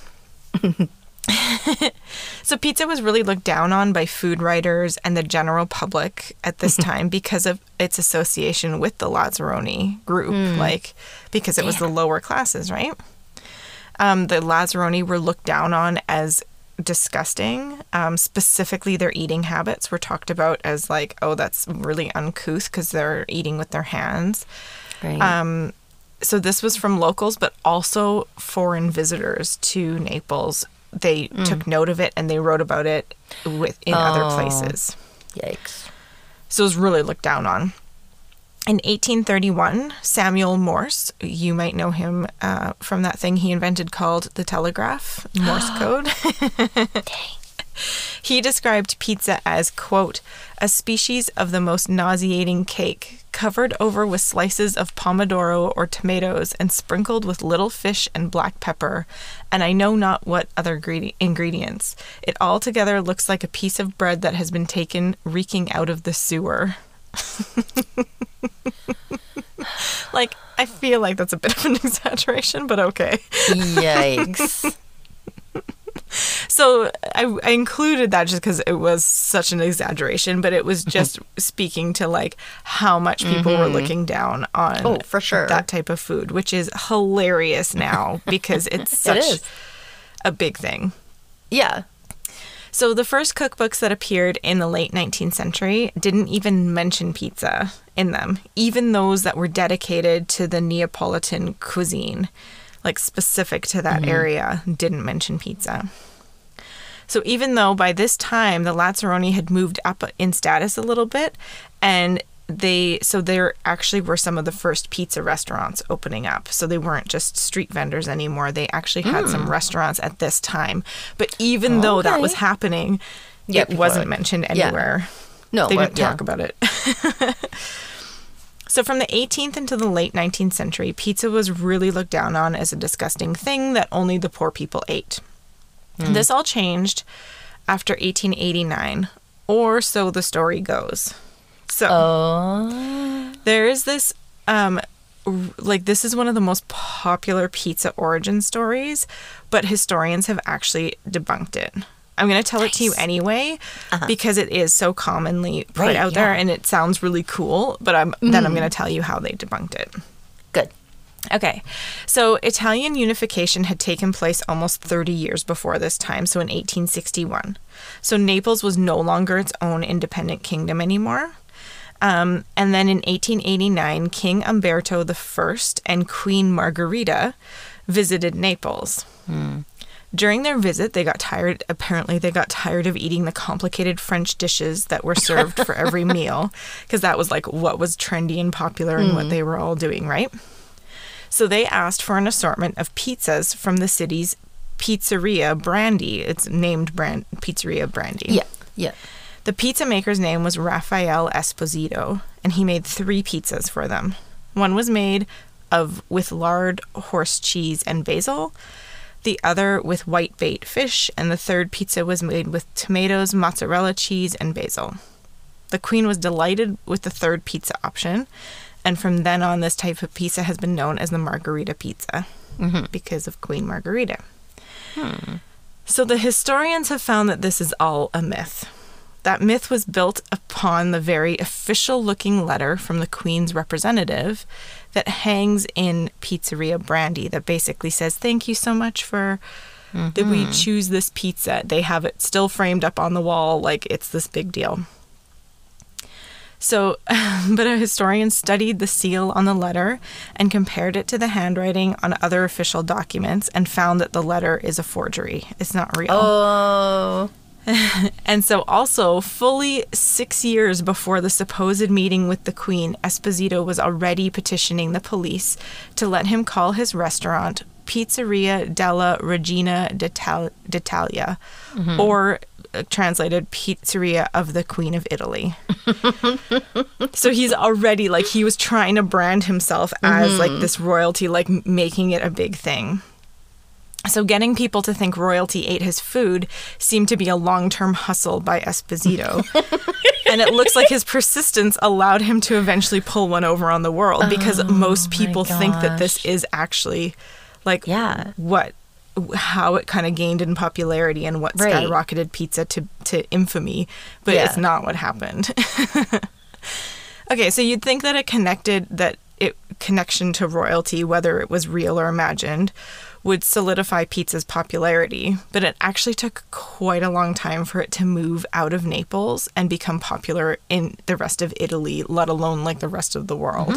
Speaker 1: So pizza was really looked down on by food writers and the general public at this time because of its association with the Lazzaroni group, because it was the lower classes, right? The Lazzaroni were looked down on as disgusting. Specifically, their eating habits were talked about as like, oh, that's really uncouth because they're eating with their hands.
Speaker 2: Right.
Speaker 1: So this was from locals, but also foreign visitors to Naples. They took note of it, and they wrote about it in other places.
Speaker 2: Yikes.
Speaker 1: So it was really looked down on. In 1831, Samuel Morse, you might know him from that thing he invented called the telegraph, Morse code.
Speaker 2: Dang.
Speaker 1: He described pizza as, quote, a species of the most nauseating cake, covered over with slices of pomodoro or tomatoes and sprinkled with little fish and black pepper, and I know not what other ingredients. It altogether looks like a piece of bread that has been taken reeking out of the sewer. Like, I feel like that's a bit of an exaggeration, but okay.
Speaker 2: Yikes.
Speaker 1: So I included that just because it was such an exaggeration, but it was just speaking to like how much people were looking down on
Speaker 2: for sure.
Speaker 1: that type of food, which is hilarious now because it's such a big thing.
Speaker 2: Yeah.
Speaker 1: So the first cookbooks that appeared in the late 19th century didn't even mention pizza in them, even those that were dedicated to the Neapolitan cuisine, like specific to that area, didn't mention pizza. So even though by this time the Lazzaroni had moved up in status a little bit, and there actually were some of the first pizza restaurants opening up. So they weren't just street vendors anymore. They actually had some restaurants at this time. But even though that was happening, it wasn't mentioned anywhere.
Speaker 2: No,
Speaker 1: they didn't talk about it. So from the 18th into the late 19th century, pizza was really looked down on as a disgusting thing that only the poor people ate. This all changed after 1889, or so the story goes. So there is this, this is one of the most popular pizza origin stories, but historians have actually debunked it. I'm going to tell it to you anyway, because it is so commonly put out there, and it sounds really cool, but then I'm going to tell you how they debunked it.
Speaker 2: Good.
Speaker 1: Okay, so Italian unification had taken place almost 30 years before this time, so in 1861. So Naples was no longer its own independent kingdom anymore. And then in 1889, King Umberto I and Queen Margherita visited Naples. During their visit, they got tired of eating the complicated French dishes that were served for every meal, because that was like what was trendy and popular and what they were all doing, right? So they asked for an assortment of pizzas from the city's Pizzeria Brandi. It's named Pizzeria Brandi.
Speaker 2: Yeah, yeah.
Speaker 1: The pizza maker's name was Raphael Esposito, and he made 3 pizzas for them. One was made with lard, horse cheese, and basil. The other with whitebait fish, and the third pizza was made with tomatoes, mozzarella cheese, and basil. The queen was delighted with the third pizza option, and from then on, this type of pizza has been known as the Margherita pizza because of Queen Margherita. So the historians have found that this is all a myth. That myth was built upon the very official-looking letter from the Queen's representative that hangs in Pizzeria Brandi that basically says, "Thank you so much for that we choose this pizza." They have it still framed up on the wall like it's this big deal. So, but a historian studied the seal on the letter and compared it to the handwriting on other official documents and found that the letter is a forgery. It's not real.
Speaker 2: Oh.
Speaker 1: And so also, fully 6 years before the supposed meeting with the Queen, Esposito was already petitioning the police to let him call his restaurant Pizzeria della Regina d'Italia, or translated Pizzeria of the Queen of Italy. So he's already, like, he was trying to brand himself as, like, this royalty, like, making it a big thing. So getting people to think royalty ate his food seemed to be a long-term hustle by Esposito. And it looks like his persistence allowed him to eventually pull one over on the world, because most people think that this is actually, like, how it kind of gained in popularity and what skyrocketed pizza to infamy, but it's not what happened. Okay, so you'd think that connection to royalty, whether it was real or imagined, would solidify pizza's popularity, but it actually took quite a long time for it to move out of Naples and become popular in the rest of Italy, let alone like the rest of the world.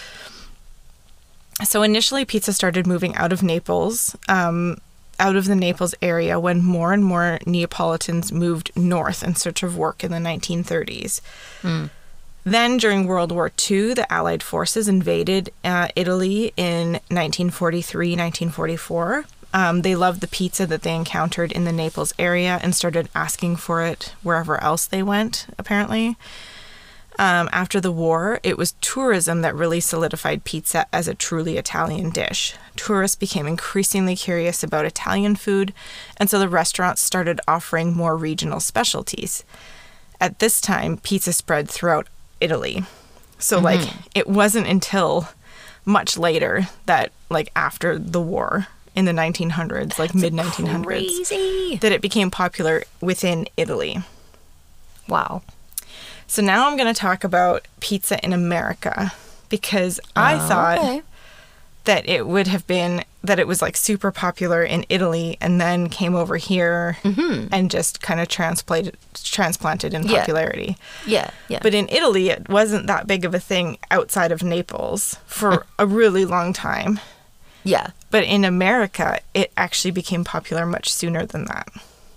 Speaker 1: So initially, pizza started moving out of Naples, out of the Naples area, when more and more Neapolitans moved north in search of work in the 1930s. Then, during World War II, the Allied forces invaded Italy in 1943-1944. They loved the pizza that they encountered in the Naples area and started asking for it wherever else they went, apparently. After the war, it was tourism that really solidified pizza as a truly Italian dish. Tourists became increasingly curious about Italian food, and so the restaurants started offering more regional specialties. At this time, pizza spread throughout Italy. So, like, it wasn't until much later that, like, after the war in the 1900s, like mid-1900s, that it became popular within Italy.
Speaker 2: Wow.
Speaker 1: So now I'm going to talk about pizza in America, because I thought that it would have been, that it was like super popular in Italy and then came over here and just kind of transplanted in popularity.
Speaker 2: Yeah.
Speaker 1: But in Italy, it wasn't that big of a thing outside of Naples for a really long time.
Speaker 2: Yeah.
Speaker 1: But in America, it actually became popular much sooner than that.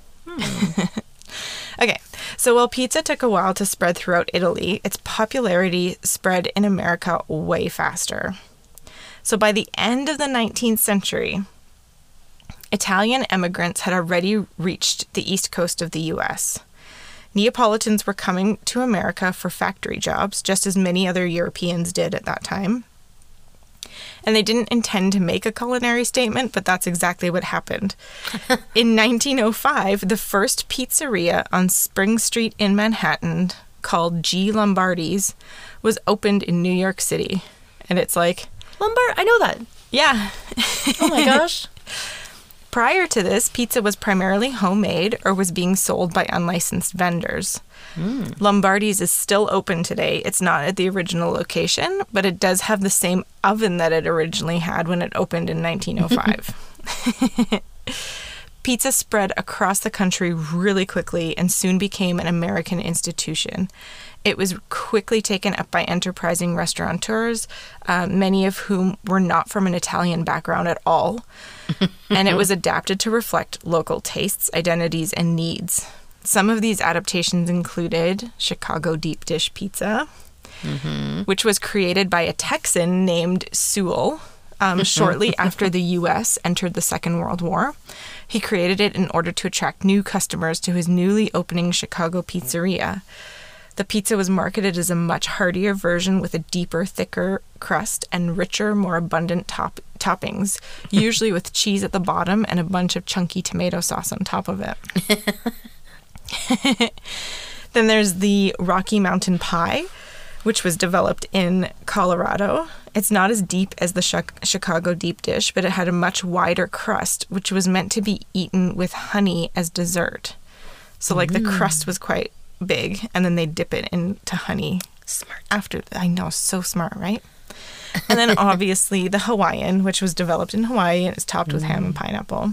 Speaker 1: Okay, so while pizza took a while to spread throughout Italy, its popularity spread in America way faster. So by the end of the 19th century, Italian immigrants had already reached the east coast of the U.S. Neapolitans were coming to America for factory jobs, just as many other Europeans did at that time. And they didn't intend to make a culinary statement, but that's exactly what happened. In 1905, the first pizzeria on Spring Street in Manhattan, called G. Lombardi's, was opened in New York City. And it's like...
Speaker 2: Lombard? I know that.
Speaker 1: Yeah.
Speaker 2: Oh my gosh.
Speaker 1: Prior to this, pizza was primarily homemade or was being sold by unlicensed vendors. Lombardi's is still open today. It's not at the original location, but it does have the same oven that it originally had when it opened in 1905. Pizza spread across the country really quickly and soon became an American institution. It was quickly taken up by enterprising restaurateurs, many of whom were not from an Italian background at all. And it was adapted to reflect local tastes, identities, and needs. Some of these adaptations included Chicago deep dish pizza, which was created by a Texan named Sewell shortly after the U.S. entered the Second World War. He created it in order to attract new customers to his newly opening Chicago pizzeria. The pizza was marketed as a much heartier version with a deeper, thicker crust and richer, more abundant toppings, usually with cheese at the bottom and a bunch of chunky tomato sauce on top of it. Then there's the Rocky Mountain Pie, which was developed in Colorado. It's not as deep as the Chicago deep dish, but it had a much wider crust, which was meant to be eaten with honey as dessert. So, like, the crust was quite big, and then they dip it into honey.
Speaker 2: Smart.
Speaker 1: After, I know, so smart, right? And then, obviously, the Hawaiian, which was developed in Hawaii and is topped with ham and pineapple.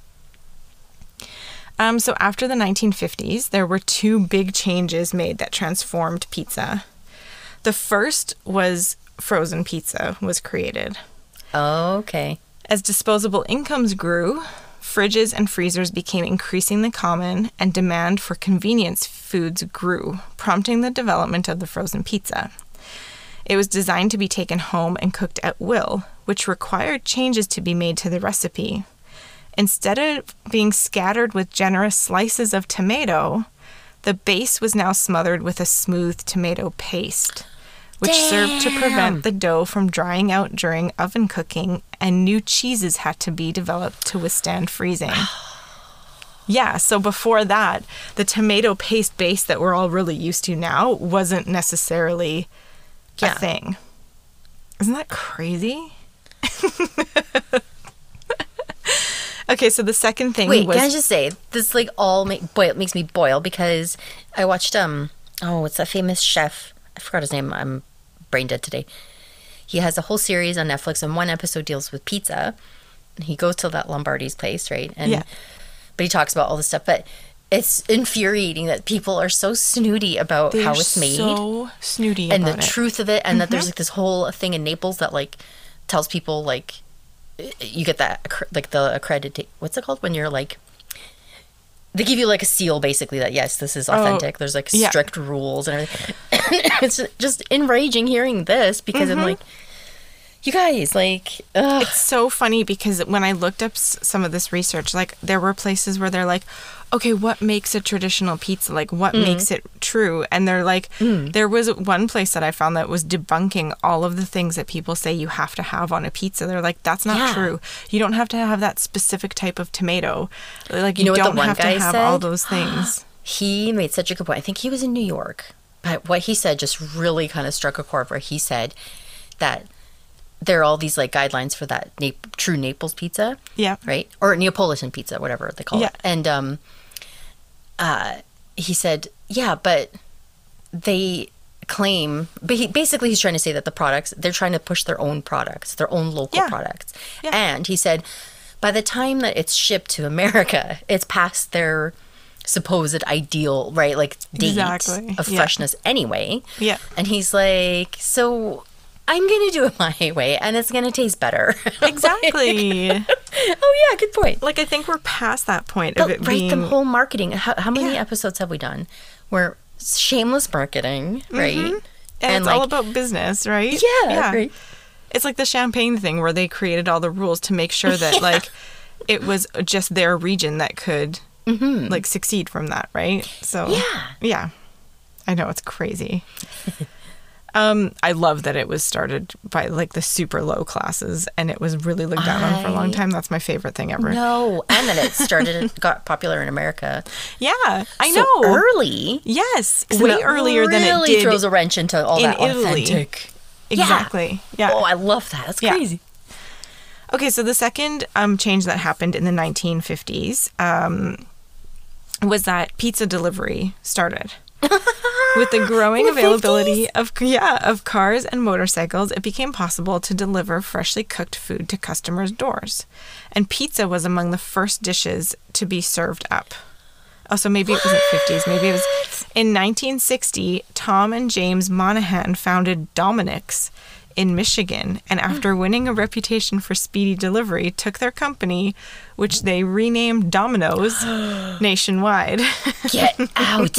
Speaker 1: So after the 1950s, there were two big changes made that transformed pizza. The first was frozen pizza was created.
Speaker 2: Oh, okay.
Speaker 1: As disposable incomes grew, fridges and freezers became increasingly common and demand for convenience foods grew, prompting the development of the frozen pizza. It was designed to be taken home and cooked at will, which required changes to be made to the recipe. Instead of being scattered with generous slices of tomato, the base was now smothered with a smooth tomato paste, which served to prevent the dough from drying out during oven cooking, and new cheeses had to be developed to withstand freezing. Yeah, so before that, the tomato paste base that we're all really used to now wasn't necessarily a thing. Isn't that crazy? Okay, so the second thing was...
Speaker 2: Wait, can I just say, this like all makes me boil because I watched, it's that famous chef. I forgot his name. I'm brain dead today. He has a whole series on Netflix, and one episode deals with pizza. And he goes to that Lombardi's place, right? And but he talks about all this stuff. But it's infuriating that people are so snooty about how it's made.
Speaker 1: So snooty
Speaker 2: and
Speaker 1: about
Speaker 2: the
Speaker 1: it.
Speaker 2: truth of it, and that there's like this whole thing in Naples that like tells people like you get that like the accreditation. What's it called when you're like? They give you like a seal, basically, that yes, this is authentic. There's like strict rules and everything. It's just enraging hearing this because I'm like, you guys, like, ugh.
Speaker 1: It's so funny because when I looked up some of this research, like there were places where they're like, okay, what makes a traditional pizza? Like, what makes it true? And they're like, there was one place that I found that was debunking all of the things that people say you have to have on a pizza. They're like, that's not true. You don't have to have that specific type of tomato. Like, you don't have to have all those things.
Speaker 2: He made such a good point. I think he was in New York. But what he said just really kind of struck a chord where he said that there are all these like guidelines for that true Naples pizza.
Speaker 1: Yeah.
Speaker 2: Right? Or Neapolitan pizza, whatever they call it. And he said, yeah, but they claim, basically he's trying to say that the products, they're trying to push their own products, their own local products. Yeah. And he said, by the time that it's shipped to America, it's past their supposed ideal, right, like date of freshness anyway.
Speaker 1: Yeah.
Speaker 2: And he's like, so I'm going to do it my way and it's going to taste better.
Speaker 1: Exactly.
Speaker 2: Oh, yeah, good point.
Speaker 1: Like, I think we're past that point of it being...
Speaker 2: the whole marketing. How many episodes have we done where shameless marketing, right?
Speaker 1: And it's like, all about business, right?
Speaker 2: Yeah. Right.
Speaker 1: It's like the champagne thing where they created all the rules to make sure that, like, it was just their region that could, like, succeed from that, right? So, yeah. I know, it's crazy. I love that it was started by like the super low classes and it was really looked down on for a long time. That's my favorite thing ever.
Speaker 2: No, and then it got popular in America.
Speaker 1: Yeah, I know.
Speaker 2: Early.
Speaker 1: Yes, way earlier than it did.
Speaker 2: Really throws a wrench into all that
Speaker 1: Italy.
Speaker 2: authentic.
Speaker 1: Exactly. Yeah.
Speaker 2: Oh, I love that. That's crazy.
Speaker 1: Okay, so the second change that happened in the 1950s was that pizza delivery started. With the growing availability of cars and motorcycles, it became possible to deliver freshly cooked food to customers' doors. And pizza was among the first dishes to be served up. Oh, so maybe it wasn't 50s. Maybe it was in 1960, Tom and James Monahan founded Dominick's in Michigan, and after winning a reputation for speedy delivery, took their company, which they renamed Domino's, nationwide.
Speaker 2: Get out.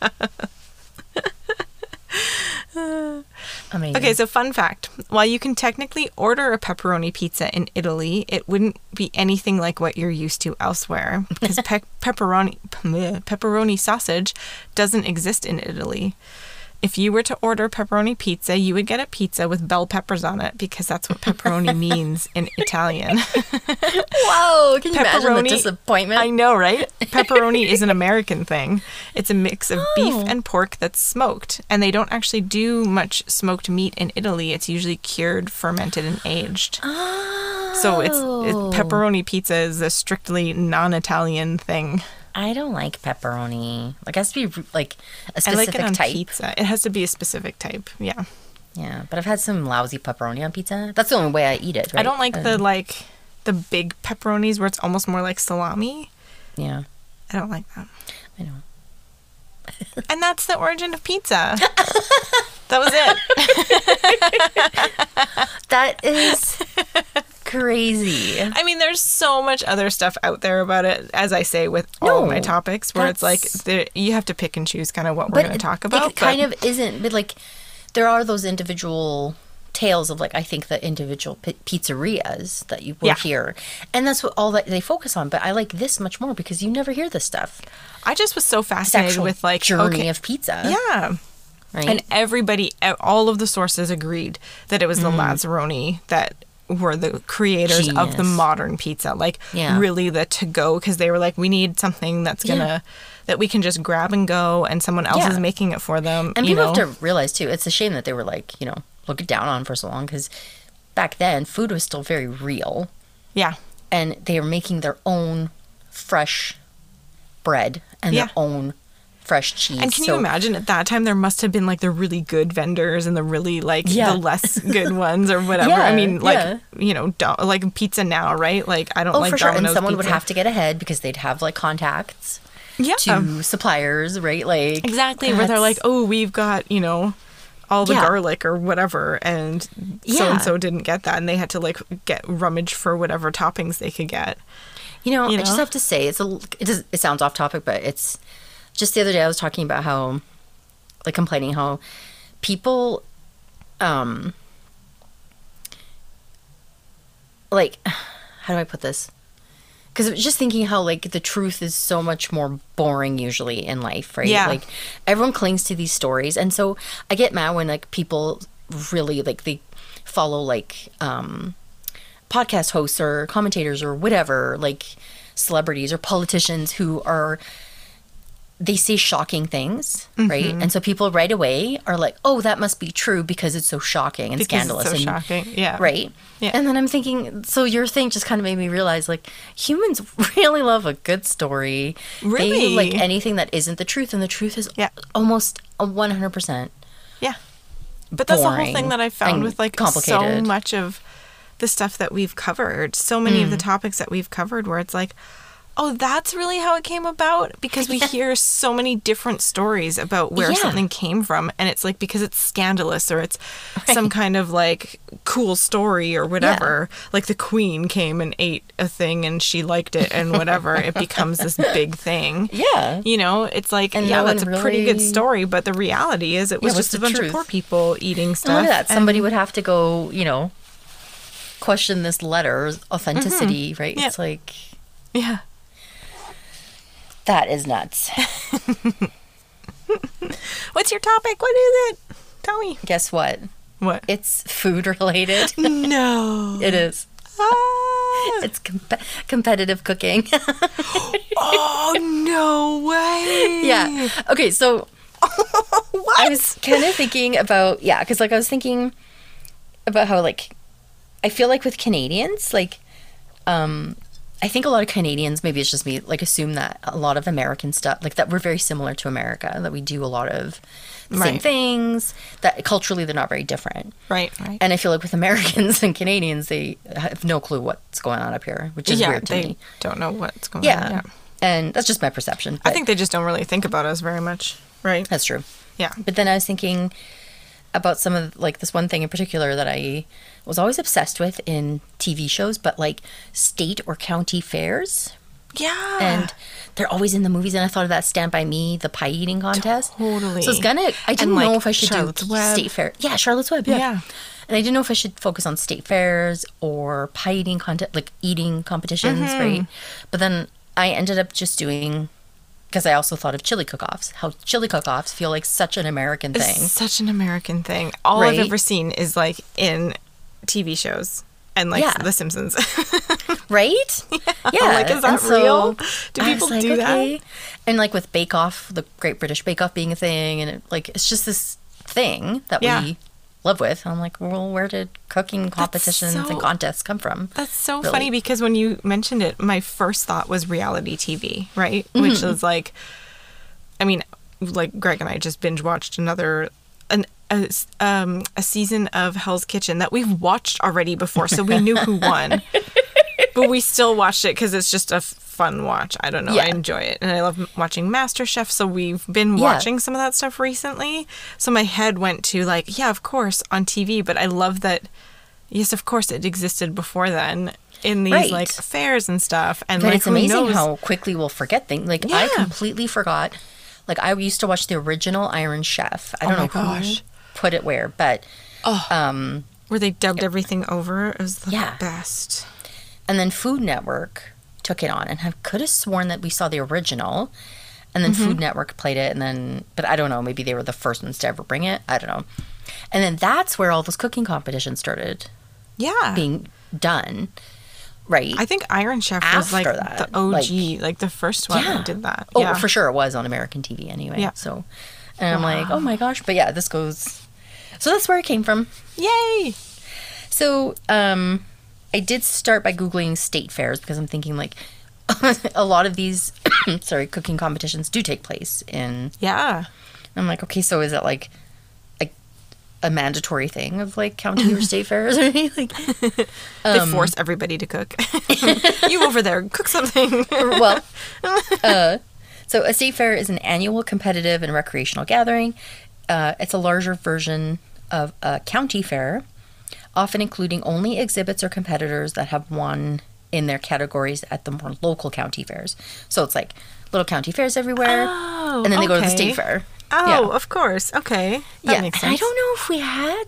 Speaker 2: Amazing.
Speaker 1: Okay, so fun fact. While you can technically order a pepperoni pizza in Italy, it wouldn't be anything like what you're used to elsewhere, because pepperoni sausage doesn't exist in Italy. If you were to order pepperoni pizza, you would get a pizza with bell peppers on it, because that's what pepperoni means in Italian.
Speaker 2: Whoa, can you imagine the disappointment?
Speaker 1: I know, right? Pepperoni is an American thing. It's a mix of beef and pork that's smoked, and they don't actually do much smoked meat in Italy. It's usually cured, fermented, and aged.
Speaker 2: Oh.
Speaker 1: So pepperoni pizza is a strictly non-Italian thing.
Speaker 2: I don't like pepperoni. Like, it has to be like a specific
Speaker 1: I like it on
Speaker 2: type.
Speaker 1: pizza. It has to be a specific type. Yeah.
Speaker 2: Yeah, but I've had some lousy pepperoni on pizza. That's the only way I eat it. Right?
Speaker 1: I don't like the big pepperonis where it's almost more like salami.
Speaker 2: Yeah.
Speaker 1: I don't like that.
Speaker 2: I know.
Speaker 1: And that's the origin of pizza. That was it.
Speaker 2: That is crazy.
Speaker 1: I mean, there's so much other stuff out there about it, as I say with all my topics, where it's like you have to pick and choose kind of what we're going to talk about.
Speaker 2: It kind of isn't, but like there are those individual tales of like, I think the individual pizzerias that you will hear, and that's what all that they focus on. But I like this much more because you never hear this stuff.
Speaker 1: I just was so fascinated with like
Speaker 2: journey of pizza.
Speaker 1: Yeah.
Speaker 2: Right.
Speaker 1: And everybody, all of the sources agreed that it was the Lazzaroni that were the creators of the modern pizza. Like really the to-go, because they were like, we need something that's gonna that we can just grab and go, and someone else is making it for them.
Speaker 2: And people have to realize too, it's a shame that they were like, looked down on for so long, because back then food was still very real.
Speaker 1: Yeah.
Speaker 2: And they were making their own fresh bread and their own fresh cheese.
Speaker 1: And can you imagine at that time there must have been like the really good vendors and the really like the less good ones or whatever. I mean, like like pizza now, right? Like I don't like
Speaker 2: for sure.
Speaker 1: Domino's
Speaker 2: and someone
Speaker 1: pizza.
Speaker 2: would have to get ahead because they'd have like contacts
Speaker 1: to
Speaker 2: suppliers, right? Like
Speaker 1: exactly, where they're like, oh, we've got all the garlic or whatever, and so didn't get that, and they had to like get rummage for whatever toppings they could get.
Speaker 2: I just have to say it sounds off topic, but it's just the other day I was talking about how, like, complaining how people, like, how do I put this? Because I was just thinking how, like, the truth is so much more boring usually in life, right?
Speaker 1: Yeah.
Speaker 2: Like, everyone clings to these stories. And so I get mad when, like, people really, like, they follow, like, podcast hosts or commentators or whatever, like, celebrities or politicians who are... they say shocking things, right? And so people right away are like, oh, that must be true because it's so shocking and scandalous.
Speaker 1: It's so shocking,
Speaker 2: Right?
Speaker 1: Yeah.
Speaker 2: And then I'm thinking, so your thing just kind of made me realize, like, humans really love a good story.
Speaker 1: Really?
Speaker 2: They like anything that isn't the truth, and the truth is almost 100%.
Speaker 1: Yeah. But that's the whole thing that I found with, like, so much of the stuff that we've covered, so many of the topics that we've covered where it's like, oh, that's really how it came about? Because we hear so many different stories about where something came from. And it's like, because it's scandalous or it's some kind of like cool story or whatever. Like the Queen came and ate a thing and she liked it and whatever. It becomes this big thing.
Speaker 2: Yeah.
Speaker 1: It's like, and that's a pretty good story. But the reality is it was just a bunch of poor people eating stuff.
Speaker 2: And look at that. Somebody would have to go, question this letter's authenticity, right?
Speaker 1: Yeah.
Speaker 2: It's like...
Speaker 1: yeah.
Speaker 2: That is nuts.
Speaker 1: What's your topic? What is it? Tell me.
Speaker 2: Guess what?
Speaker 1: What?
Speaker 2: It's food related.
Speaker 1: No.
Speaker 2: It is.
Speaker 1: Ah.
Speaker 2: It's competitive cooking.
Speaker 1: Oh, no way.
Speaker 2: Yeah. Okay, so
Speaker 1: what?
Speaker 2: I was kind of thinking about, because like I was thinking about how like I feel like with Canadians, like, I think a lot of Canadians, maybe it's just me, like, assume that a lot of American stuff, like, that we're very similar to America, that we do a lot of the same
Speaker 1: Right.
Speaker 2: things, that culturally they're not very different.
Speaker 1: Right.
Speaker 2: And I feel like with Americans and Canadians, they have no clue what's going on up here, which is weird to
Speaker 1: they
Speaker 2: me.
Speaker 1: don't know what's going on.
Speaker 2: Yeah.
Speaker 1: Yeah.
Speaker 2: And that's just my perception.
Speaker 1: I
Speaker 2: but
Speaker 1: think they just don't really think about us very much. Right.
Speaker 2: that's true.
Speaker 1: Yeah.
Speaker 2: But then I was thinking about some of, like, this one thing in particular that I was always obsessed with in TV shows, but like state or county fairs.
Speaker 1: Yeah.
Speaker 2: And they're always in the movies. And I thought of that Stand By Me, the pie eating contest.
Speaker 1: Totally.
Speaker 2: So I didn't
Speaker 1: like,
Speaker 2: know if I should
Speaker 1: Charlotte's
Speaker 2: do
Speaker 1: Web.
Speaker 2: state fair. Yeah, Charlotte's Web. Yeah.
Speaker 1: Yeah.
Speaker 2: And I didn't know if I should focus on state fairs or pie eating contest, like eating competitions, right? But then I ended up just doing, because I also thought of chili cook-offs. How chili cook-offs feel like such an American thing.
Speaker 1: It's such an American thing. All
Speaker 2: Right?
Speaker 1: I've ever seen is like in TV shows and like
Speaker 2: Yeah.
Speaker 1: The Simpsons.
Speaker 2: Right? Yeah.
Speaker 1: Like, is that
Speaker 2: And so
Speaker 1: real? Do
Speaker 2: I
Speaker 1: people
Speaker 2: was like,
Speaker 1: do that?
Speaker 2: okay. And like with Bake Off, the Great British Bake Off being a thing, and it's just this thing that
Speaker 1: Yeah.
Speaker 2: we live with. I'm like, well, where did cooking competitions
Speaker 1: so-
Speaker 2: and contests come from?
Speaker 1: That's so
Speaker 2: Really.
Speaker 1: funny because when you mentioned it, my first thought was reality TV, right? Which is like, I mean, like Greg and I just binge watched a season of Hell's Kitchen that we've watched already before, so we knew who won. But we still watched it because it's just a fun watch. I don't know.
Speaker 2: Yeah.
Speaker 1: I enjoy it. And I love watching MasterChef. So we've been
Speaker 2: Yeah.
Speaker 1: watching some of that stuff recently. So my head went to like, yeah, of course, on TV. But I love that, yes, of course, it existed before then in these
Speaker 2: Right.
Speaker 1: like fairs and stuff. And
Speaker 2: But
Speaker 1: like,
Speaker 2: it's
Speaker 1: who
Speaker 2: amazing
Speaker 1: knows?
Speaker 2: how quickly we'll forget things. Like, I
Speaker 1: Yeah.
Speaker 2: completely forgot. Like, I used to watch the original Iron Chef. I don't
Speaker 1: my
Speaker 2: know
Speaker 1: gosh.
Speaker 2: who put it where, but
Speaker 1: Where they dubbed everything over. It was the
Speaker 2: Yeah.
Speaker 1: best.
Speaker 2: and then Food Network took it on, and I could have sworn that we saw the original, and then Food Network played it, and then, but I don't know, maybe they were the first ones to ever bring it. I don't know. And then that's where all those cooking competitions started
Speaker 1: Yeah.
Speaker 2: being done, right?
Speaker 1: I think Iron Chef was like
Speaker 2: After that,
Speaker 1: the OG, like the first one that did that.
Speaker 2: Oh,
Speaker 1: yeah.
Speaker 2: for sure, it was on American TV anyway.
Speaker 1: Yeah.
Speaker 2: So, and I'm like, oh my gosh, but yeah, this goes. So that's where it came from.
Speaker 1: Yay!
Speaker 2: So, I did start by Googling state fairs because I'm thinking like a lot of these, cooking competitions do take place in.
Speaker 1: Yeah.
Speaker 2: I'm like, okay, so is it like a mandatory thing of like county or state fairs or anything? Like,
Speaker 1: They force everybody to cook. You over there, cook something.
Speaker 2: well, so a state fair is an annual competitive and recreational gathering. It's a larger version of a county fair, often including only exhibits or competitors that have won in their categories at the more local county fairs. So it's like little county fairs everywhere,
Speaker 1: Oh,
Speaker 2: and then they go to the
Speaker 1: okay.
Speaker 2: state fair.
Speaker 1: Oh,
Speaker 2: Yeah.
Speaker 1: of course. Okay. That makes
Speaker 2: and
Speaker 1: sense.
Speaker 2: I don't know if we had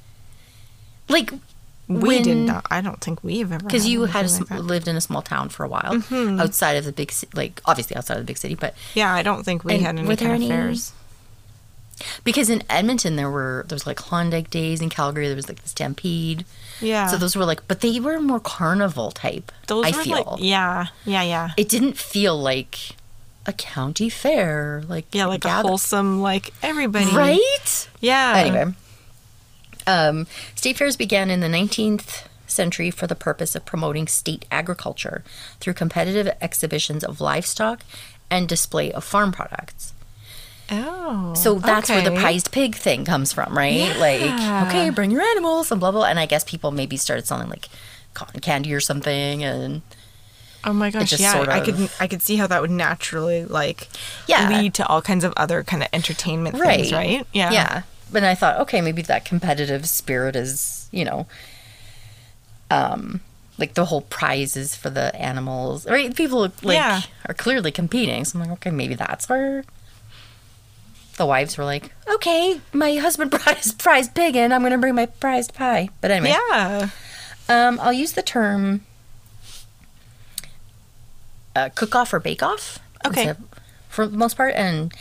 Speaker 2: like
Speaker 1: We did not. I don't think we have ever.
Speaker 2: because you had
Speaker 1: anything like that.
Speaker 2: lived in a small town for a while outside of the big like obviously outside of the big city, but
Speaker 1: Yeah, I don't think we
Speaker 2: And
Speaker 1: had any
Speaker 2: were there
Speaker 1: kind of
Speaker 2: any-
Speaker 1: fairs.
Speaker 2: because in Edmonton there was like Klondike days, in Calgary there was like the Stampede.
Speaker 1: Yeah.
Speaker 2: So those were like, but they were more carnival type.
Speaker 1: Those
Speaker 2: I
Speaker 1: were
Speaker 2: feel
Speaker 1: like, yeah.
Speaker 2: it didn't feel like a county fair, like
Speaker 1: Yeah, like a
Speaker 2: gather-
Speaker 1: wholesome, like everybody.
Speaker 2: right?
Speaker 1: Yeah.
Speaker 2: Anyway, state fairs began in the 19th century for the purpose of promoting state agriculture through competitive exhibitions of livestock and display of farm products.
Speaker 1: Oh.
Speaker 2: So that's where the
Speaker 1: okay.
Speaker 2: prized pig thing comes from, right?
Speaker 1: Yeah.
Speaker 2: Like, okay, bring your animals and blah, blah. And I guess people maybe started selling like cotton candy or something. And
Speaker 1: Oh my gosh,
Speaker 2: just
Speaker 1: yeah.
Speaker 2: sort
Speaker 1: I could see how that would naturally like
Speaker 2: Yeah.
Speaker 1: lead to all kinds of other kind of entertainment things, right? Yeah.
Speaker 2: Yeah. But I thought, okay, maybe that competitive spirit is, like the whole prizes for the animals, right? People like
Speaker 1: Yeah.
Speaker 2: are clearly competing. So I'm like, okay, maybe that's where the wives were like, okay, my husband brought his prized pig in. I'm going to bring my prized pie. But anyway.
Speaker 1: Yeah.
Speaker 2: I'll use the term cook-off or bake-off.
Speaker 1: Okay.
Speaker 2: For the most part. And,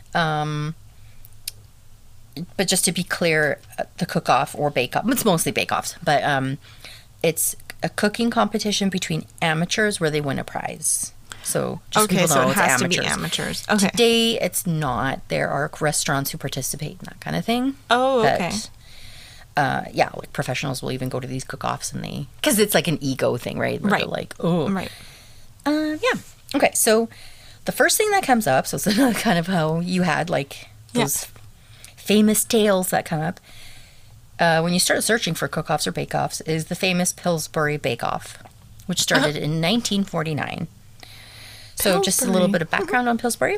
Speaker 2: but just to be clear, the cook-off or bake-off, it's mostly bake-offs, but it's a cooking competition between amateurs where they win a prize. So just
Speaker 1: Okay,
Speaker 2: people
Speaker 1: so
Speaker 2: know
Speaker 1: it
Speaker 2: it's
Speaker 1: has
Speaker 2: amateurs.
Speaker 1: to be amateurs. Okay.
Speaker 2: Today, it's not. There are restaurants who participate in that kind of thing.
Speaker 1: Oh, okay.
Speaker 2: like professionals will even go to these cook-offs and because it's like an ego thing, right? Where they're like, oh.
Speaker 1: Right.
Speaker 2: Yeah. Okay, so the first thing that comes up, so it's another kind of how you had like those famous tales that come up when you start searching for cook-offs or bake-offs is the famous Pillsbury Bake-Off, which started in 1949. So just a little bit of background on Pillsbury.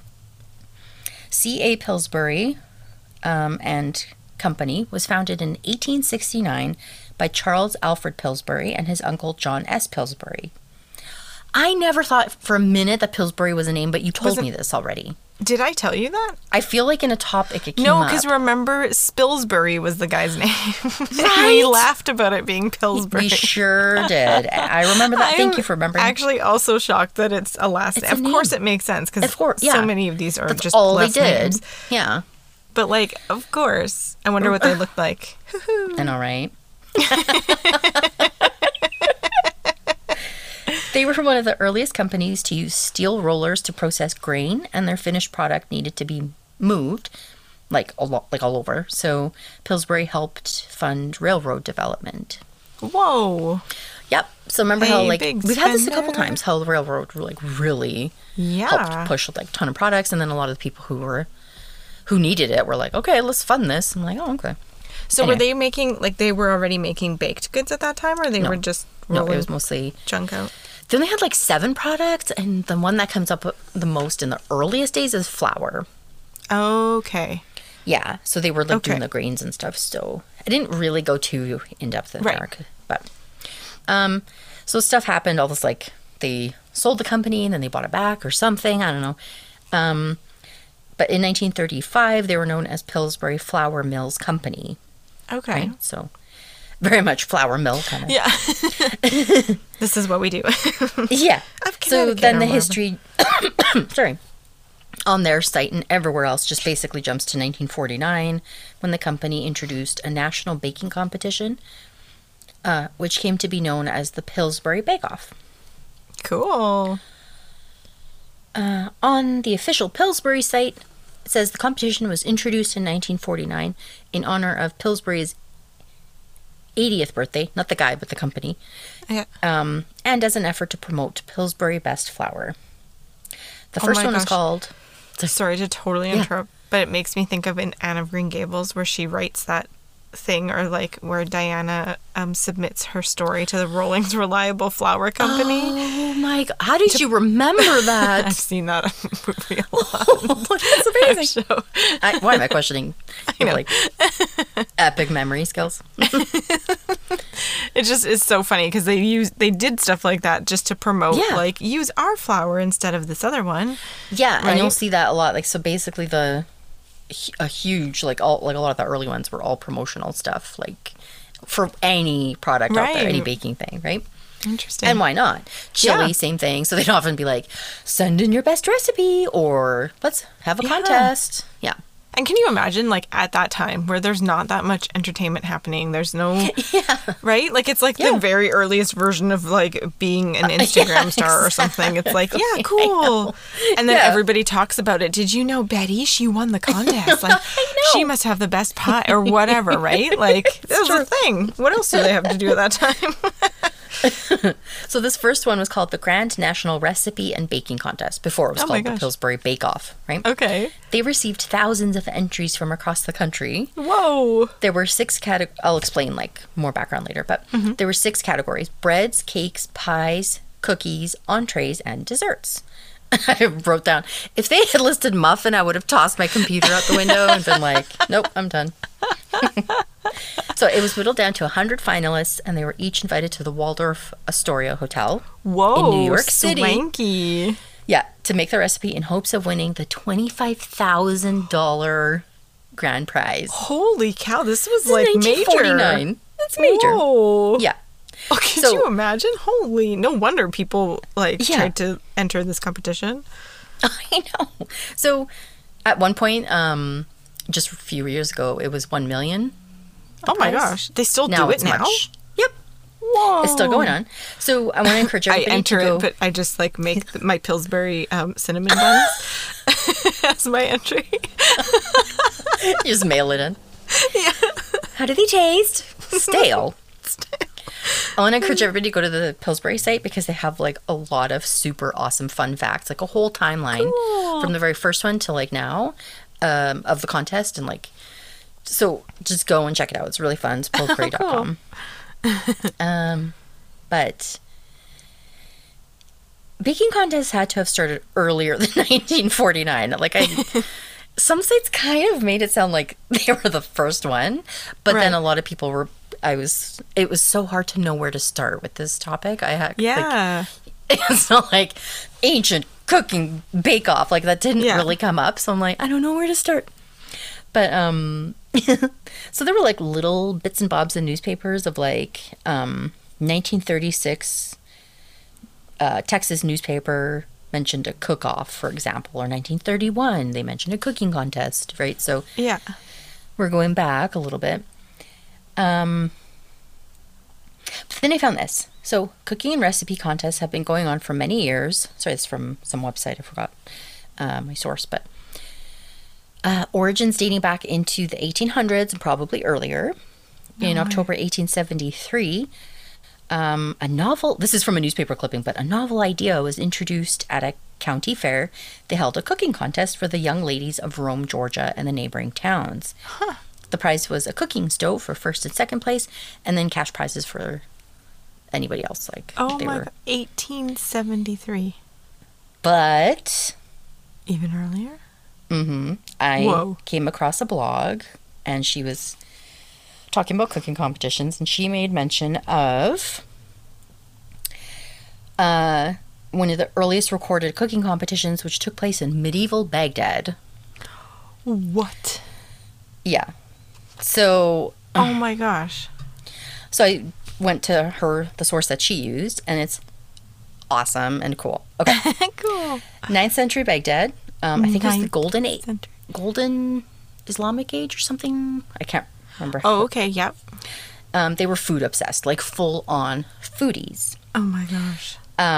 Speaker 2: C.A. Pillsbury and Company was founded in 1869 by Charles Alfred Pillsbury and his uncle John S. Pillsbury. I never thought for a minute that Pillsbury was a name, but you told me this already.
Speaker 1: Did I tell you that?
Speaker 2: I feel like in a topic it came
Speaker 1: No,
Speaker 2: up.
Speaker 1: because remember, Spilsbury was the guy's name.
Speaker 2: Right?
Speaker 1: We laughed about it being Pillsbury.
Speaker 2: We sure did. I remember that. Thank you for remembering.
Speaker 1: I'm actually also shocked that it's a last name. Of course it makes sense, because so many of these are
Speaker 2: That's
Speaker 1: just
Speaker 2: all they
Speaker 1: last
Speaker 2: did.
Speaker 1: names.
Speaker 2: Yeah.
Speaker 1: But, like, of course. I wonder what they looked like.
Speaker 2: I know, right? They were one of the earliest companies to use steel rollers to process grain, and their finished product needed to be moved, like all over. So Pillsbury helped fund railroad development.
Speaker 1: Whoa.
Speaker 2: Yep. So remember how like
Speaker 1: big
Speaker 2: we've had this a
Speaker 1: spender.
Speaker 2: couple times, how the railroad like really helped push like a ton of products, and then a lot of the people who needed it were like, okay, let's fund this. I'm like, oh, okay.
Speaker 1: So were they making, like, they were already making baked goods at that time, or they were just rolling
Speaker 2: it was mostly
Speaker 1: junk out?
Speaker 2: They only had like 7 products, and the one that comes up the most in the earliest days is flour.
Speaker 1: Okay.
Speaker 2: Yeah, so they were like doing the grains and stuff. So I didn't really go too in depth in there, but so stuff happened. All this like they sold the company and then they bought it back or something. I don't know. But in 1935, they were known as Pillsbury Flour Mills Company.
Speaker 1: Okay.
Speaker 2: Right? So very much flour mill kind of.
Speaker 1: Yeah. This is what we do.
Speaker 2: Yeah. So then the
Speaker 1: or
Speaker 2: history, sorry, on their site and everywhere else just basically jumps to 1949 when the company introduced a national baking competition, which came to be known as the Pillsbury Bake-Off.
Speaker 1: Cool.
Speaker 2: On the official Pillsbury site, it says the competition was introduced in 1949 in honor of Pillsbury's 80th birthday, not the guy, but the company,
Speaker 1: Yeah.
Speaker 2: and as an effort to promote Pillsbury Best Flour. The first one is called...
Speaker 1: Sorry to totally interrupt, but it makes me think of in Anne of Green Gables where she writes that thing, or like where Diana submits her story to the Rollings Reliable Flour Company.
Speaker 2: Oh my God. How did you remember that?
Speaker 1: I've seen that movie a lot.
Speaker 2: Oh, that's amazing.
Speaker 1: So,
Speaker 2: Why am I questioning
Speaker 1: I know.
Speaker 2: like epic memory skills?
Speaker 1: It just is so funny because they did stuff like that just to promote, like, use our flour instead of this other one.
Speaker 2: Yeah,
Speaker 1: Right?
Speaker 2: and you'll see that a lot. Like, so basically a huge, like a lot of the early ones were all promotional stuff, like for any product out there, any baking thing, right?
Speaker 1: Interesting.
Speaker 2: And why not? Chili, same thing. So they'd often be like, send in your best recipe, or let's have a contest. Yeah.
Speaker 1: And can you imagine, like, at that time where there's not that much entertainment happening, there's no, right? Like, it's like the very earliest version of, like, being an Instagram star or something. It's like, yeah, cool. And then everybody talks about it. Did you know Betty? She won the contest. Like, she must have the best pie or whatever, right? Like, that was a thing. What else do they have to do at that time?
Speaker 2: So this first one was called the Grand National Recipe and Baking Contest. Before it was called the Pillsbury Bake Off, right?
Speaker 1: Okay.
Speaker 2: They received thousands of entries from across the country.
Speaker 1: Whoa.
Speaker 2: There were 6 categories. I'll explain like more background later, but there were 6 categories: breads, cakes, pies, cookies, entrees, and desserts. I wrote down, if they had listed muffin, I would have tossed my computer out the window and been like, nope, I'm done. So it was whittled down to 100 finalists, and they were each invited to the Waldorf Astoria Hotel in New York City.
Speaker 1: Swanky.
Speaker 2: Yeah, to make the recipe in hopes of winning the $25,000 grand prize.
Speaker 1: Holy cow, this was like major.
Speaker 2: 1949. That's major.
Speaker 1: Whoa.
Speaker 2: Yeah.
Speaker 1: Oh, could you imagine? Holy, no wonder people tried to enter this competition.
Speaker 2: I know. So at one point, just a few years ago, it was 1 million.
Speaker 1: Oh my gosh. They still do it now?
Speaker 2: Yep.
Speaker 1: Whoa.
Speaker 2: It's still going on. So I want to encourage everybody
Speaker 1: I enter
Speaker 2: to go.
Speaker 1: it, but I just like make my Pillsbury cinnamon buns as my entry.
Speaker 2: You just mail it in.
Speaker 1: Yeah.
Speaker 2: How do they taste? Stale. I want to encourage everybody to go to the Pillsbury site because they have like a lot of super awesome fun facts, like a whole timeline from the very first one to like now of the contest. And like, so just go and check it out. It's really fun. It's pillsbury.com. But baking contests had to have started earlier than 1949. Like some sites kind of made it sound like they were the first one, but then a lot of people were. It was so hard to know where to start with this topic. I had it's not like ancient cooking bake off, like that didn't really come up. So I'm like, I don't know where to start. But so there were like little bits and bobs in newspapers of like 1936 Texas newspaper mentioned a cook-off, for example, or 1931 they mentioned a cooking contest, right? So we're going back a little bit. But then I found this. So cooking and recipe contests have been going on for many years. Sorry, it's from some website. I forgot my source, but origins dating back into the 1800s and probably earlier. In October 1873, a novel, this is from a newspaper clipping, but a novel idea was introduced at a county fair. They held a cooking contest for the young ladies of Rome, Georgia, and the neighboring towns. The prize was a cooking stove for first and second place, and then cash prizes for anybody else. Like,
Speaker 1: oh my God, 1873.
Speaker 2: But
Speaker 1: even earlier.
Speaker 2: I came across a blog, and she was talking about cooking competitions, and she made mention of one of the earliest recorded cooking competitions, which took place in medieval Baghdad.
Speaker 1: What?
Speaker 2: Yeah. So,
Speaker 1: oh my gosh.
Speaker 2: So I went to the source that she used, and it's awesome and cool. Okay.
Speaker 1: Cool.
Speaker 2: 9th century Baghdad. I think it was the golden Islamic age or something. I can't remember.
Speaker 1: Oh, okay. Yep.
Speaker 2: They were food obsessed, like full on foodies.
Speaker 1: Oh my gosh.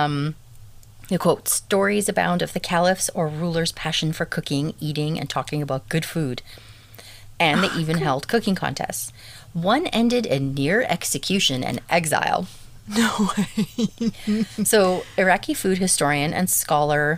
Speaker 2: You quote, stories abound of the caliphs or rulers' passion for cooking, eating, and talking about good food. And they even held cooking contests. One ended in near execution and exile.
Speaker 1: No way.
Speaker 2: So, Iraqi food historian and scholar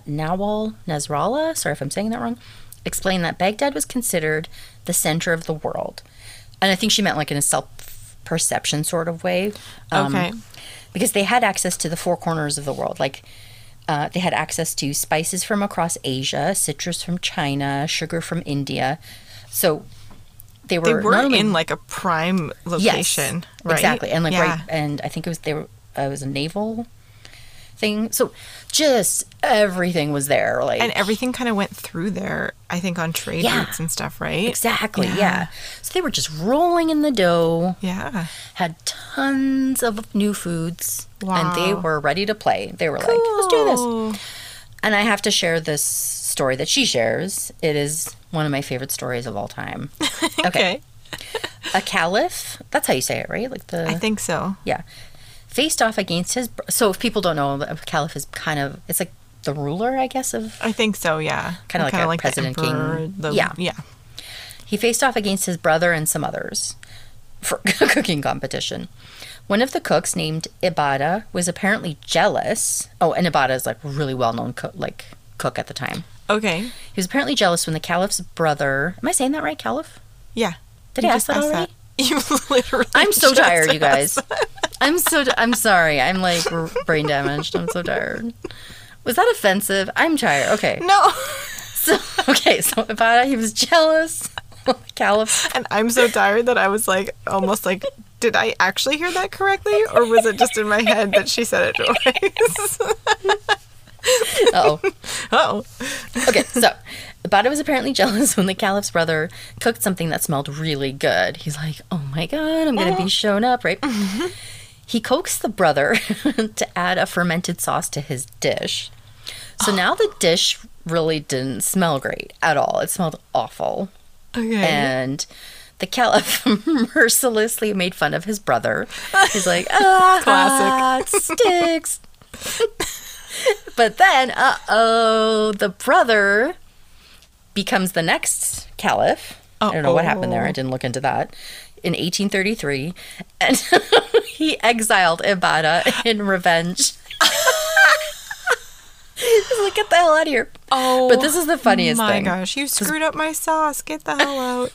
Speaker 2: Nawal Nasrallah, sorry if I'm saying that wrong, explained that Baghdad was considered the center of the world. And I think she meant like in a self-perception sort of way.
Speaker 1: Okay.
Speaker 2: Because they had access to the four corners of the world. Like, they had access to spices from across Asia, citrus from China, sugar from India. So they were
Speaker 1: not only in like a prime location,
Speaker 2: yes,
Speaker 1: right?
Speaker 2: Exactly, and like and I think it was a naval thing. So just everything was there, like,
Speaker 1: and everything kind of went through there. I think on trade routes and stuff, right?
Speaker 2: Exactly, yeah. So they were just rolling in the dough.
Speaker 1: Yeah,
Speaker 2: had tons of new foods,
Speaker 1: wow.
Speaker 2: And they were ready to play. They were like, let's do this. And I have to share this story that she shares. It is one of my favorite stories of all time.
Speaker 1: Okay.
Speaker 2: A caliph, that's how you say it, right? Like
Speaker 1: I think so.
Speaker 2: Yeah. Faced off against his... So if people don't know, a caliph is kind of... It's like the ruler, I guess, of...
Speaker 1: I think so, yeah.
Speaker 2: Kind of like a president, king.
Speaker 1: Yeah.
Speaker 2: He faced off against his brother and some others for a cooking competition. One of the cooks, named Ibadah, was apparently jealous. Oh, and Ibadah is like a really well-known cook at the time.
Speaker 1: Okay.
Speaker 2: He was apparently jealous when the caliph's brother... Am I saying that right, caliph?
Speaker 1: Yeah.
Speaker 2: Did I ask that already?
Speaker 1: You literally
Speaker 2: I'm so tired, you guys. I'm sorry. I'm like brain damaged. I'm so tired. Was that offensive? I'm tired. Okay.
Speaker 1: No.
Speaker 2: So Ibadah, he was jealous. Caliph.
Speaker 1: And I'm so tired that I was like, almost like, did I actually hear that correctly? Or was it just in my head that she said it twice? Uh-oh.
Speaker 2: Okay, so Ibadah was apparently jealous when the caliph's brother cooked something that smelled really good. He's like, oh my God, I'm going to be shown up, right? He coaxed the brother to add a fermented sauce to his dish. So now the dish really didn't smell great at all. It smelled awful.
Speaker 1: Okay.
Speaker 2: And the caliph mercilessly made fun of his brother. He's like, classic. It sticks. But then, the brother becomes the next caliph. I don't know what happened there. I didn't look into that. In 1833, and he exiled Ibarra in revenge. He's like, get the hell out of here.
Speaker 1: Oh,
Speaker 2: but this is the funniest thing.
Speaker 1: My gosh, you screwed up my sauce. Get the hell out.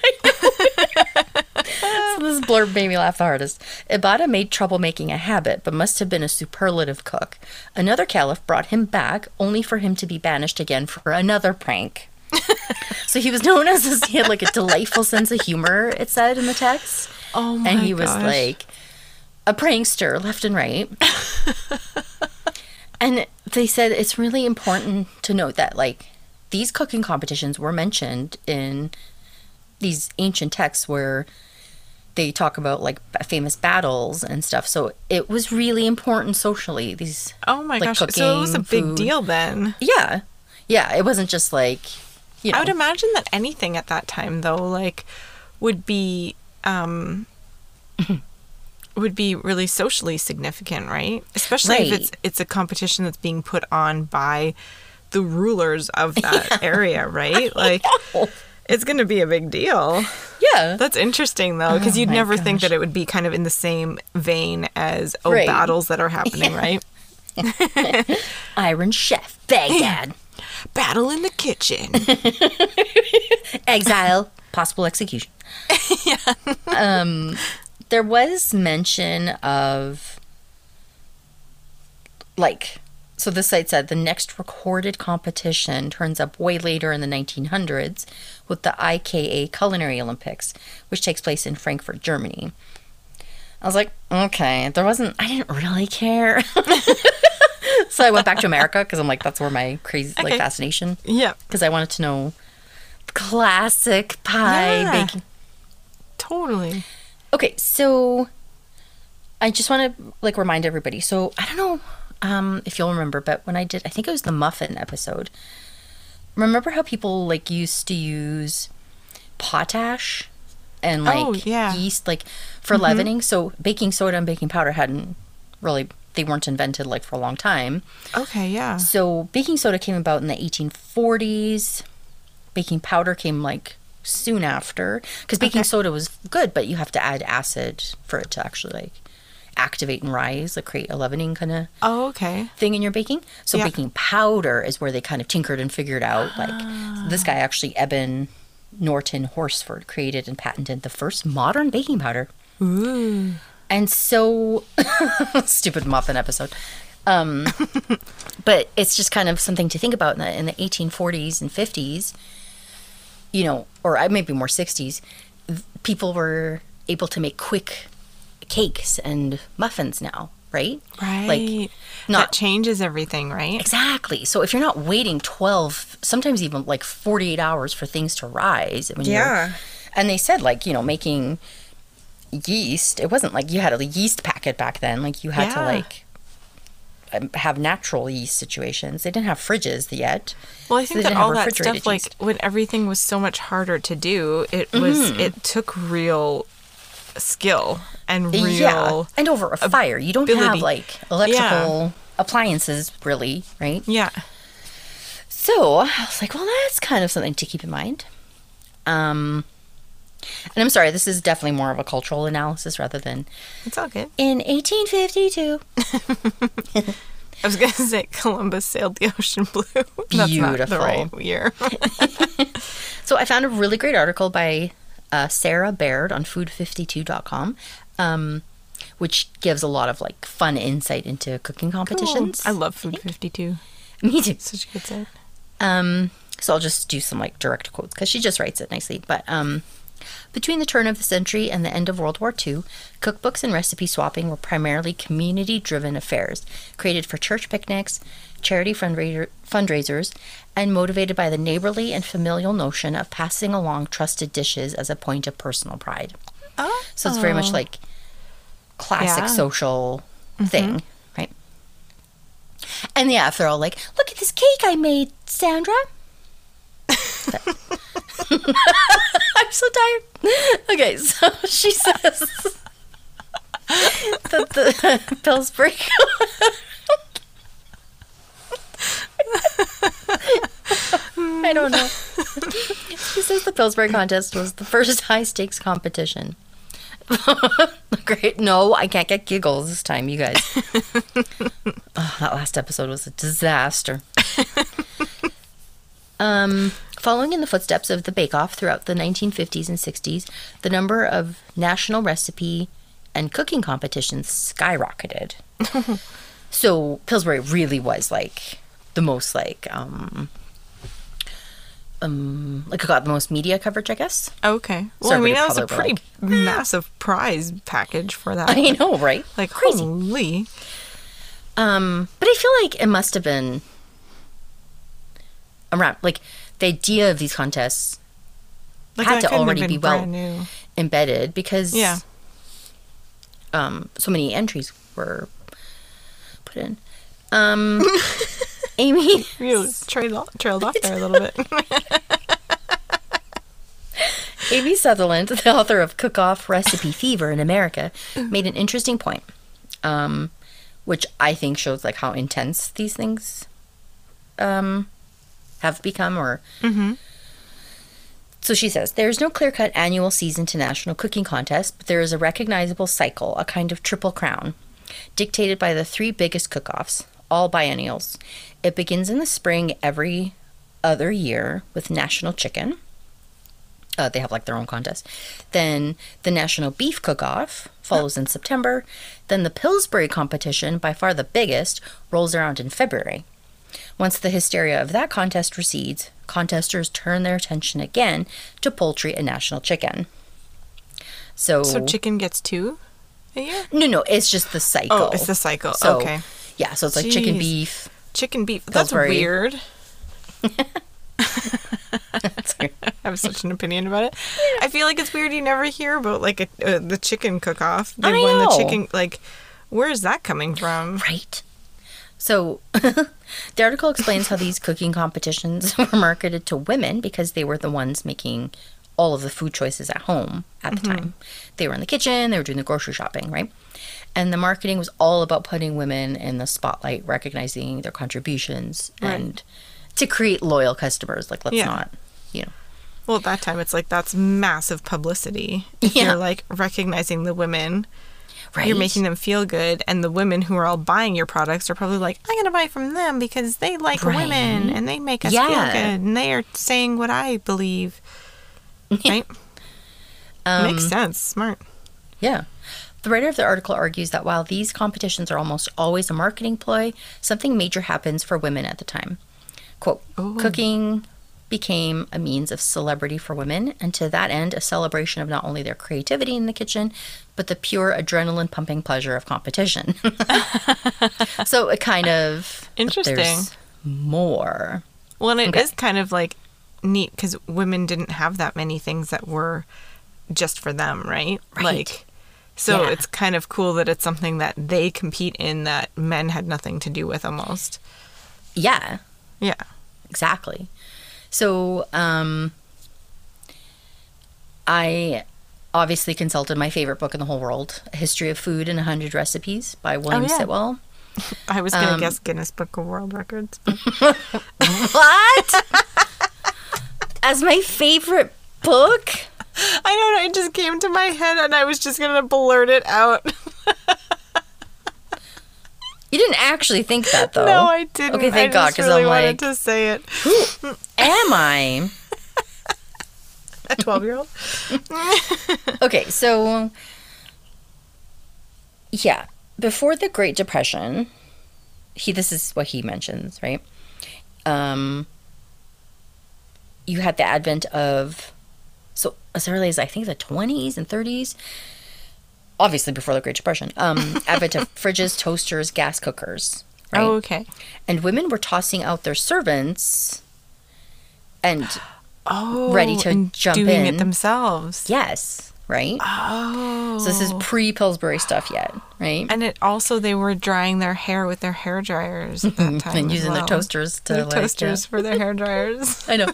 Speaker 2: So this blurb made me laugh the hardest. Ibarra made troublemaking a habit, but must have been a superlative cook. Another caliph brought him back, only for him to be banished again for another prank. So he was known as, he had like a delightful sense of humor, it said in the text.
Speaker 1: Oh my gosh.
Speaker 2: And he was like a prankster left and right. And they said it's really important to note that, like, these cooking competitions were mentioned in these ancient texts where they talk about, like, famous battles and stuff. So it was really important socially, these,
Speaker 1: oh my
Speaker 2: like,
Speaker 1: gosh.
Speaker 2: cooking,
Speaker 1: So it was a big
Speaker 2: food.
Speaker 1: deal then.
Speaker 2: Yeah. Yeah, it wasn't just, like, you know.
Speaker 1: I would imagine that anything at that time, though, like, would be really socially significant, right? Especially
Speaker 2: Right.
Speaker 1: if it's a competition that's being put on by the rulers of that area, right? Like, it's going to be a big deal.
Speaker 2: Yeah.
Speaker 1: That's interesting, though, because you'd
Speaker 2: my
Speaker 1: never think
Speaker 2: gosh.
Speaker 1: that it would be kind of in the same vein as,
Speaker 2: Right.
Speaker 1: battles that are happening, right?
Speaker 2: Iron Chef, Baghdad.
Speaker 1: Battle in the kitchen.
Speaker 2: Exile, possible execution. There was mention of, like, so this site said the next recorded competition turns up way later in the 1900s with the IKA Culinary Olympics, which takes place in Frankfurt, Germany. I was like, okay, I didn't really care. So I went back to America because I'm like, that's where my crazy, like,
Speaker 1: Okay.
Speaker 2: fascination.
Speaker 1: Yeah,
Speaker 2: Because I wanted to know classic pie
Speaker 1: Yeah.
Speaker 2: baking.
Speaker 1: totally.
Speaker 2: Okay, so I just want to, like, remind everybody. So I don't know if you'll remember, but when I think it was the muffin episode. Remember how people, like, used to use potash and, like,
Speaker 1: Oh, yeah.
Speaker 2: yeast, like, for leavening? So baking soda and baking powder they weren't invented, like, for a long time.
Speaker 1: Okay, yeah.
Speaker 2: So baking soda came about in the 1840s. Baking powder came, like, soon after, because baking soda was good, but you have to add acid for it to actually, like, activate and rise, like, create a leavening kind of
Speaker 1: Oh, okay.
Speaker 2: thing in your baking. So
Speaker 1: Yeah.
Speaker 2: baking powder is where they kind of tinkered and figured out, like, this guy actually, Eben Norton Horsford, created and patented the first modern baking powder.
Speaker 1: Ooh.
Speaker 2: And so, stupid muffin episode. But it's just kind of something to think about in the 1840s and 50s, you know, or maybe more 60s, people were able to make quick cakes and muffins now, right?
Speaker 1: Right.
Speaker 2: Like,
Speaker 1: that
Speaker 2: not
Speaker 1: changes everything, right?
Speaker 2: exactly. So if you're not waiting 12, sometimes even like 48 hours for things to rise. When and they said, like, you know, making yeast, it wasn't like you had a yeast packet back then. Like, you had to,
Speaker 1: Yeah.
Speaker 2: like, have natural yeast situations. They didn't have fridges yet.
Speaker 1: Well, I
Speaker 2: so
Speaker 1: think
Speaker 2: they
Speaker 1: that
Speaker 2: didn't
Speaker 1: all
Speaker 2: have
Speaker 1: that
Speaker 2: refrigerated
Speaker 1: stuff, like,
Speaker 2: yeast.
Speaker 1: when everything was so much harder to do, it took real skill and real.
Speaker 2: Yeah, and over a fire. You don't have,
Speaker 1: ability.
Speaker 2: like, electrical appliances, really, right?
Speaker 1: Yeah.
Speaker 2: So I was like, well, that's kind of something to keep in mind. And I'm sorry, this is definitely more of a cultural analysis rather than
Speaker 1: It's all good.
Speaker 2: in 1852.
Speaker 1: I was going to say Columbus sailed the ocean blue. That's not the
Speaker 2: Beautiful.
Speaker 1: right year.
Speaker 2: So I found a really great article by Sarah Baird on food52.com, which gives a lot of, like, fun insight into cooking competitions.
Speaker 1: I love Food 52.
Speaker 2: Me too.
Speaker 1: Such a good site.
Speaker 2: So I'll just do some, like, direct quotes because she just writes it nicely. But between the turn of the century and the end of World War II, cookbooks and recipe swapping were primarily community-driven affairs, created for church picnics, charity fundraisers, and motivated by the neighborly and familial notion of passing along trusted dishes as a point of personal pride.
Speaker 1: Oh.
Speaker 2: So it's very much like classic
Speaker 1: Yeah.
Speaker 2: social thing, right? And yeah, if they're all like, look at this cake I made, Sandra. I'm so tired. Okay, so she says that the Pillsbury I don't know. He says the Pillsbury contest was the first high-stakes competition. Great. No, I can't get giggles this time, you guys. Oh, that last episode was a disaster. Following in the footsteps of the Bake Off throughout the 1950s and 60s, the number of national recipe and cooking competitions skyrocketed. So Pillsbury really was like the most like it got the most media coverage, I guess.
Speaker 1: Okay. Well, I mean, that was a pretty massive prize package for that.
Speaker 2: I know, right?
Speaker 1: Like,
Speaker 2: crazy.
Speaker 1: Holy.
Speaker 2: But I feel like it must have been around, like, the idea of these contests had to already be well embedded because so many entries were put in. Amy,
Speaker 1: you trailed off there a little bit.
Speaker 2: Amy Sutherland, the author of Cook Off Recipe Fever in America, made an interesting point, which I think shows like how intense these things have become. Or so she says, there's no clear-cut annual season to national cooking contests, but there is a recognizable cycle, a kind of triple crown, dictated by the three biggest cook-offs, all biennials. It begins in the spring every other year with National Chicken. They have like their own contest. Then the National Beef Cook-Off follows in September. Then the Pillsbury competition, by far the biggest, rolls around in February. Once the hysteria of that contest recedes, contesters turn their attention again to poultry and National Chicken. So
Speaker 1: chicken gets 2 a year?
Speaker 2: No, it's just the cycle.
Speaker 1: Oh, it's the cycle.
Speaker 2: So,
Speaker 1: okay.
Speaker 2: Yeah, so it's like chicken, beef.
Speaker 1: Chicken, beef.
Speaker 2: Pillsbury.
Speaker 1: That's weird.
Speaker 2: That's weird.
Speaker 1: I have such an opinion about it. I feel like it's weird you never hear about like the chicken cook-off. They won the chicken. Like, where is that coming from?
Speaker 2: Right. So the article explains how these cooking competitions were marketed to women because they were the ones making all of the food choices at home at the time. They were in the kitchen, they were doing the grocery shopping, right? And the marketing was all about putting women in the spotlight, recognizing their contributions, and to create loyal customers. Like, let's not,
Speaker 1: Well, at that time, it's like that's massive publicity. If you're like recognizing the women, you're making them feel good. And the women who are all buying your products are probably like, I'm going to buy from them because they like women and they make us feel good. And they are saying what I believe. Right? Makes sense. Smart.
Speaker 2: Yeah. The writer of the article argues that while these competitions are almost always a marketing ploy, something major happens for women at the time. Quote, cooking became a means of celebrity for women, and to that end, a celebration of not only their creativity in the kitchen, but the pure adrenaline-pumping pleasure of competition. So it kind of...
Speaker 1: Interesting.
Speaker 2: There's more.
Speaker 1: Well, and it is kind of like neat because women didn't have that many things that were just for them, right? Like... So it's kind of cool that it's something that they compete in that men had nothing to do with almost.
Speaker 2: Yeah.
Speaker 1: Yeah.
Speaker 2: Exactly. So I obviously consulted my favorite book in the whole world, A History of Food in 100 Recipes by William Sitwell.
Speaker 1: I was going to guess Guinness Book of World Records. But...
Speaker 2: What? As my favorite book?
Speaker 1: I don't know. It just came to my head and I was just going to blurt it out.
Speaker 2: You didn't actually think that, though.
Speaker 1: No, I didn't.
Speaker 2: Okay, thank God, because
Speaker 1: really
Speaker 2: I'm like...
Speaker 1: wanted to say it.
Speaker 2: Who am I?
Speaker 1: A 12-year-old?
Speaker 2: Okay, so... Yeah. Before the Great Depression, this is what he mentions, right? You had the advent of... So as early as I think the 20s and 30s, obviously before the Great Depression, advent of fridges, toasters, gas cookers. Right?
Speaker 1: Oh, okay.
Speaker 2: And women were tossing out their servants and ready to jump in.
Speaker 1: Doing it themselves.
Speaker 2: Yes, right?
Speaker 1: Oh.
Speaker 2: So this is pre-Pillsbury stuff yet, right?
Speaker 1: And it also, they were drying their hair with their hair dryers at that time.
Speaker 2: And using their toasters to
Speaker 1: toasters for their hair dryers.
Speaker 2: I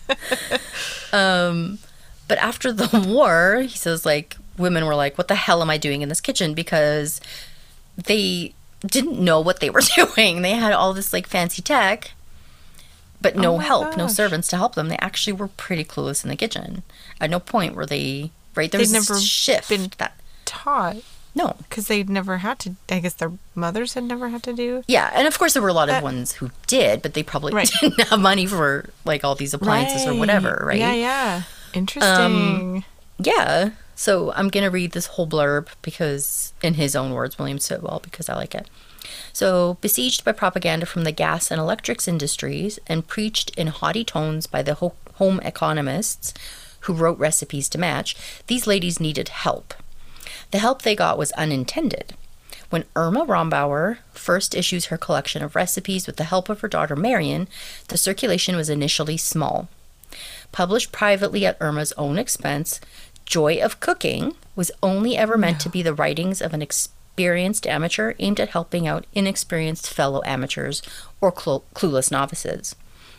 Speaker 2: know. But after the war, he says, like, women were like, what the hell am I doing in this kitchen? Because they didn't know what they were doing. They had all this, like, fancy tech, but no
Speaker 1: my
Speaker 2: help, no
Speaker 1: gosh.
Speaker 2: servants to help them. They actually were pretty clueless in the kitchen. At no point were they, right? There was
Speaker 1: They'd
Speaker 2: this
Speaker 1: never
Speaker 2: shift
Speaker 1: been
Speaker 2: that,
Speaker 1: taught
Speaker 2: no.
Speaker 1: because they'd never had to. I guess their mothers had never had to do.
Speaker 2: Yeah, and of course there were a lot of ones who did, but they probably
Speaker 1: Right.
Speaker 2: didn't have money for like all these appliances or whatever, right?
Speaker 1: Yeah, yeah. Interesting.
Speaker 2: Yeah. So I'm going to read this whole blurb because, in his own words, William Sitwell, because I like it. So, besieged by propaganda from the gas and electrics industries and preached in haughty tones by the home economists who wrote recipes to match, these ladies needed help. The help they got was unintended. When Irma Rombauer first issues her collection of recipes with the help of her daughter Marion, the circulation was initially small. Published privately at Irma's own expense, Joy of Cooking was only ever meant to be the writings of an experienced amateur aimed at helping out inexperienced fellow amateurs or clueless novices.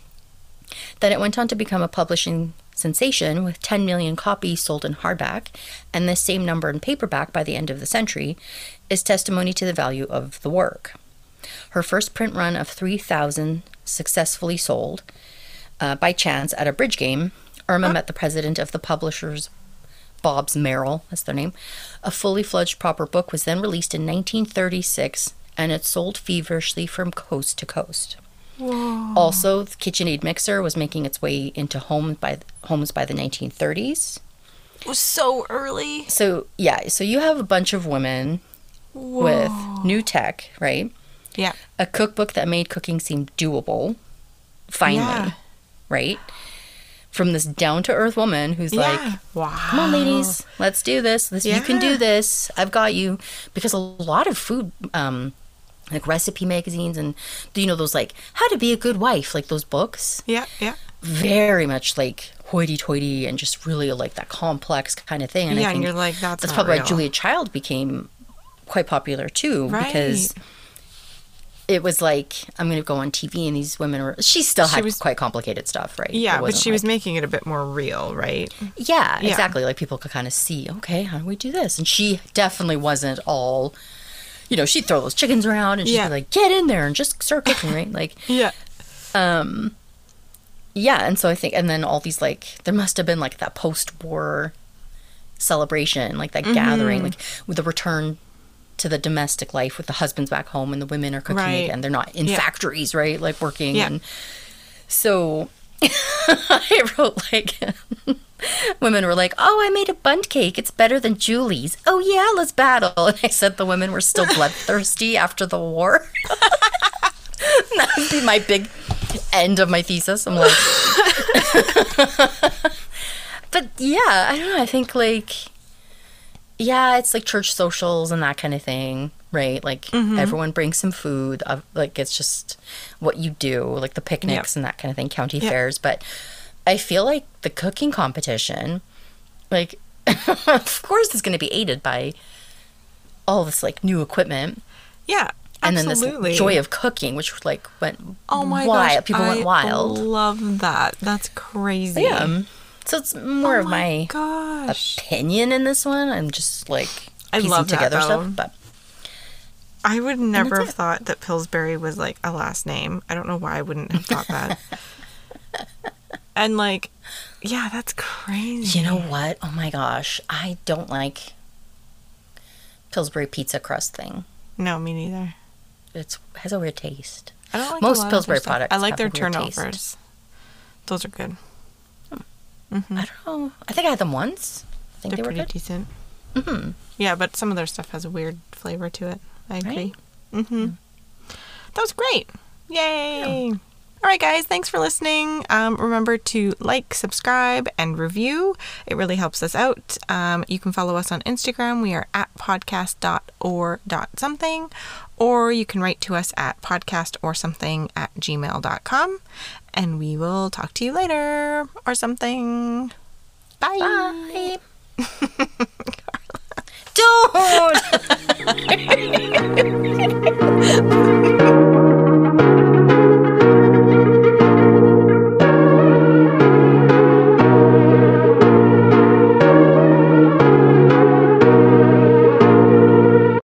Speaker 2: Then it went on to become a publishing sensation with 10 million copies sold in hardback, and the same number in paperback by the end of the century is testimony to the value of the work. Her first print run of 3,000 successfully sold. By chance, at a bridge game, Irma met the president of the publishers, Bobbs Merrill, that's their name. A fully fledged proper book was then released in 1936, and it sold feverishly from coast to coast.
Speaker 1: Whoa.
Speaker 2: Also, the KitchenAid mixer was making its way into homes by the 1930s.
Speaker 1: It was so early.
Speaker 2: So, yeah, so you have a bunch of women with new tech, right?
Speaker 1: Yeah.
Speaker 2: A cookbook that made cooking seem doable, finally,
Speaker 1: Yeah.
Speaker 2: right? From this down-to-earth woman who's like,
Speaker 1: wow.
Speaker 2: come on, ladies, let's do this. You can
Speaker 1: Yeah.
Speaker 2: do this. I've got you. Because a lot of food, like recipe magazines and, you know, those like, how to be a good wife, like those books,
Speaker 1: Yeah, yeah.
Speaker 2: very much like hoity-toity and just really like that complex kind of thing. And
Speaker 1: Yeah,
Speaker 2: I
Speaker 1: and
Speaker 2: think
Speaker 1: you're like, that's not
Speaker 2: probably why
Speaker 1: real.
Speaker 2: Julia Child became quite popular too,
Speaker 1: Right.
Speaker 2: because it was like, I'm going to go on TV and these women were, she still had quite complicated stuff, right?
Speaker 1: Yeah,
Speaker 2: It
Speaker 1: but
Speaker 2: wasn't
Speaker 1: she was
Speaker 2: like-
Speaker 1: making it a bit more real, right?
Speaker 2: Yeah,
Speaker 1: Yeah.
Speaker 2: exactly. Like people could kind of see, okay, how do we do this? And she definitely wasn't all, you know, she'd throw those chickens around and she'd
Speaker 1: Yeah.
Speaker 2: be like, get in there and just start cooking, right? Like,
Speaker 1: Yeah.
Speaker 2: yeah. And so I think, and then all these like, there must have been like that post-war celebration, like that gathering, like with the return to the domestic life with the husbands back home and the women are cooking
Speaker 1: Right.
Speaker 2: again. They're not in
Speaker 1: Yeah.
Speaker 2: factories, right? Like working.
Speaker 1: Yeah.
Speaker 2: And so I wrote like, women were like, oh, I made a bundt cake. It's better than Julie's. Oh, yeah, let's battle. And I said the women were still bloodthirsty after the war. That would be my big end of my thesis. I'm like, but yeah, I don't know. I think like, yeah, it's like church socials and that kind of thing, right? Like everyone brings some food. Like it's just what you do, like the picnics and that kind of thing, county fairs. But I feel like the cooking competition, like, of course, is going to be aided by all this like new equipment.
Speaker 1: Yeah.
Speaker 2: And
Speaker 1: absolutely.
Speaker 2: then this joy of cooking, which like went
Speaker 1: Oh my
Speaker 2: wild.
Speaker 1: gosh.
Speaker 2: People went wild.
Speaker 1: I love that. That's crazy.
Speaker 2: Yeah. So it's more of my
Speaker 1: gosh.
Speaker 2: opinion in this one. I'm just like
Speaker 1: I
Speaker 2: piecing
Speaker 1: love that,
Speaker 2: together
Speaker 1: though.
Speaker 2: stuff. But
Speaker 1: I would never
Speaker 2: that's
Speaker 1: have
Speaker 2: it.
Speaker 1: thought that Pillsbury was like a last name. I don't know why I wouldn't have thought that. And like, yeah, that's crazy.
Speaker 2: you know what? Oh my gosh. I don't like Pillsbury pizza crust thing.
Speaker 1: No, me neither.
Speaker 2: It has a weird taste.
Speaker 1: I don't like
Speaker 2: Most
Speaker 1: a lot of
Speaker 2: Pillsbury
Speaker 1: their stuff.
Speaker 2: products
Speaker 1: I like their
Speaker 2: have a weird taste.
Speaker 1: turnovers. Those are good.
Speaker 2: I don't know. I think I had them once. I think
Speaker 1: They're
Speaker 2: they were
Speaker 1: pretty
Speaker 2: good.
Speaker 1: decent.
Speaker 2: Mm-hmm.
Speaker 1: Yeah, but some of their stuff has a weird flavor to it. I agree.
Speaker 2: Right?
Speaker 1: That was great. Yay. All right, guys. Thanks for listening. Remember to like, subscribe, and review. It really helps us out. You can follow us on Instagram. We are at podcast.or.something. Or you can write to us at podcastorsomething@gmail.com. And we will talk to you later or something. Bye.
Speaker 2: Bye. Don't.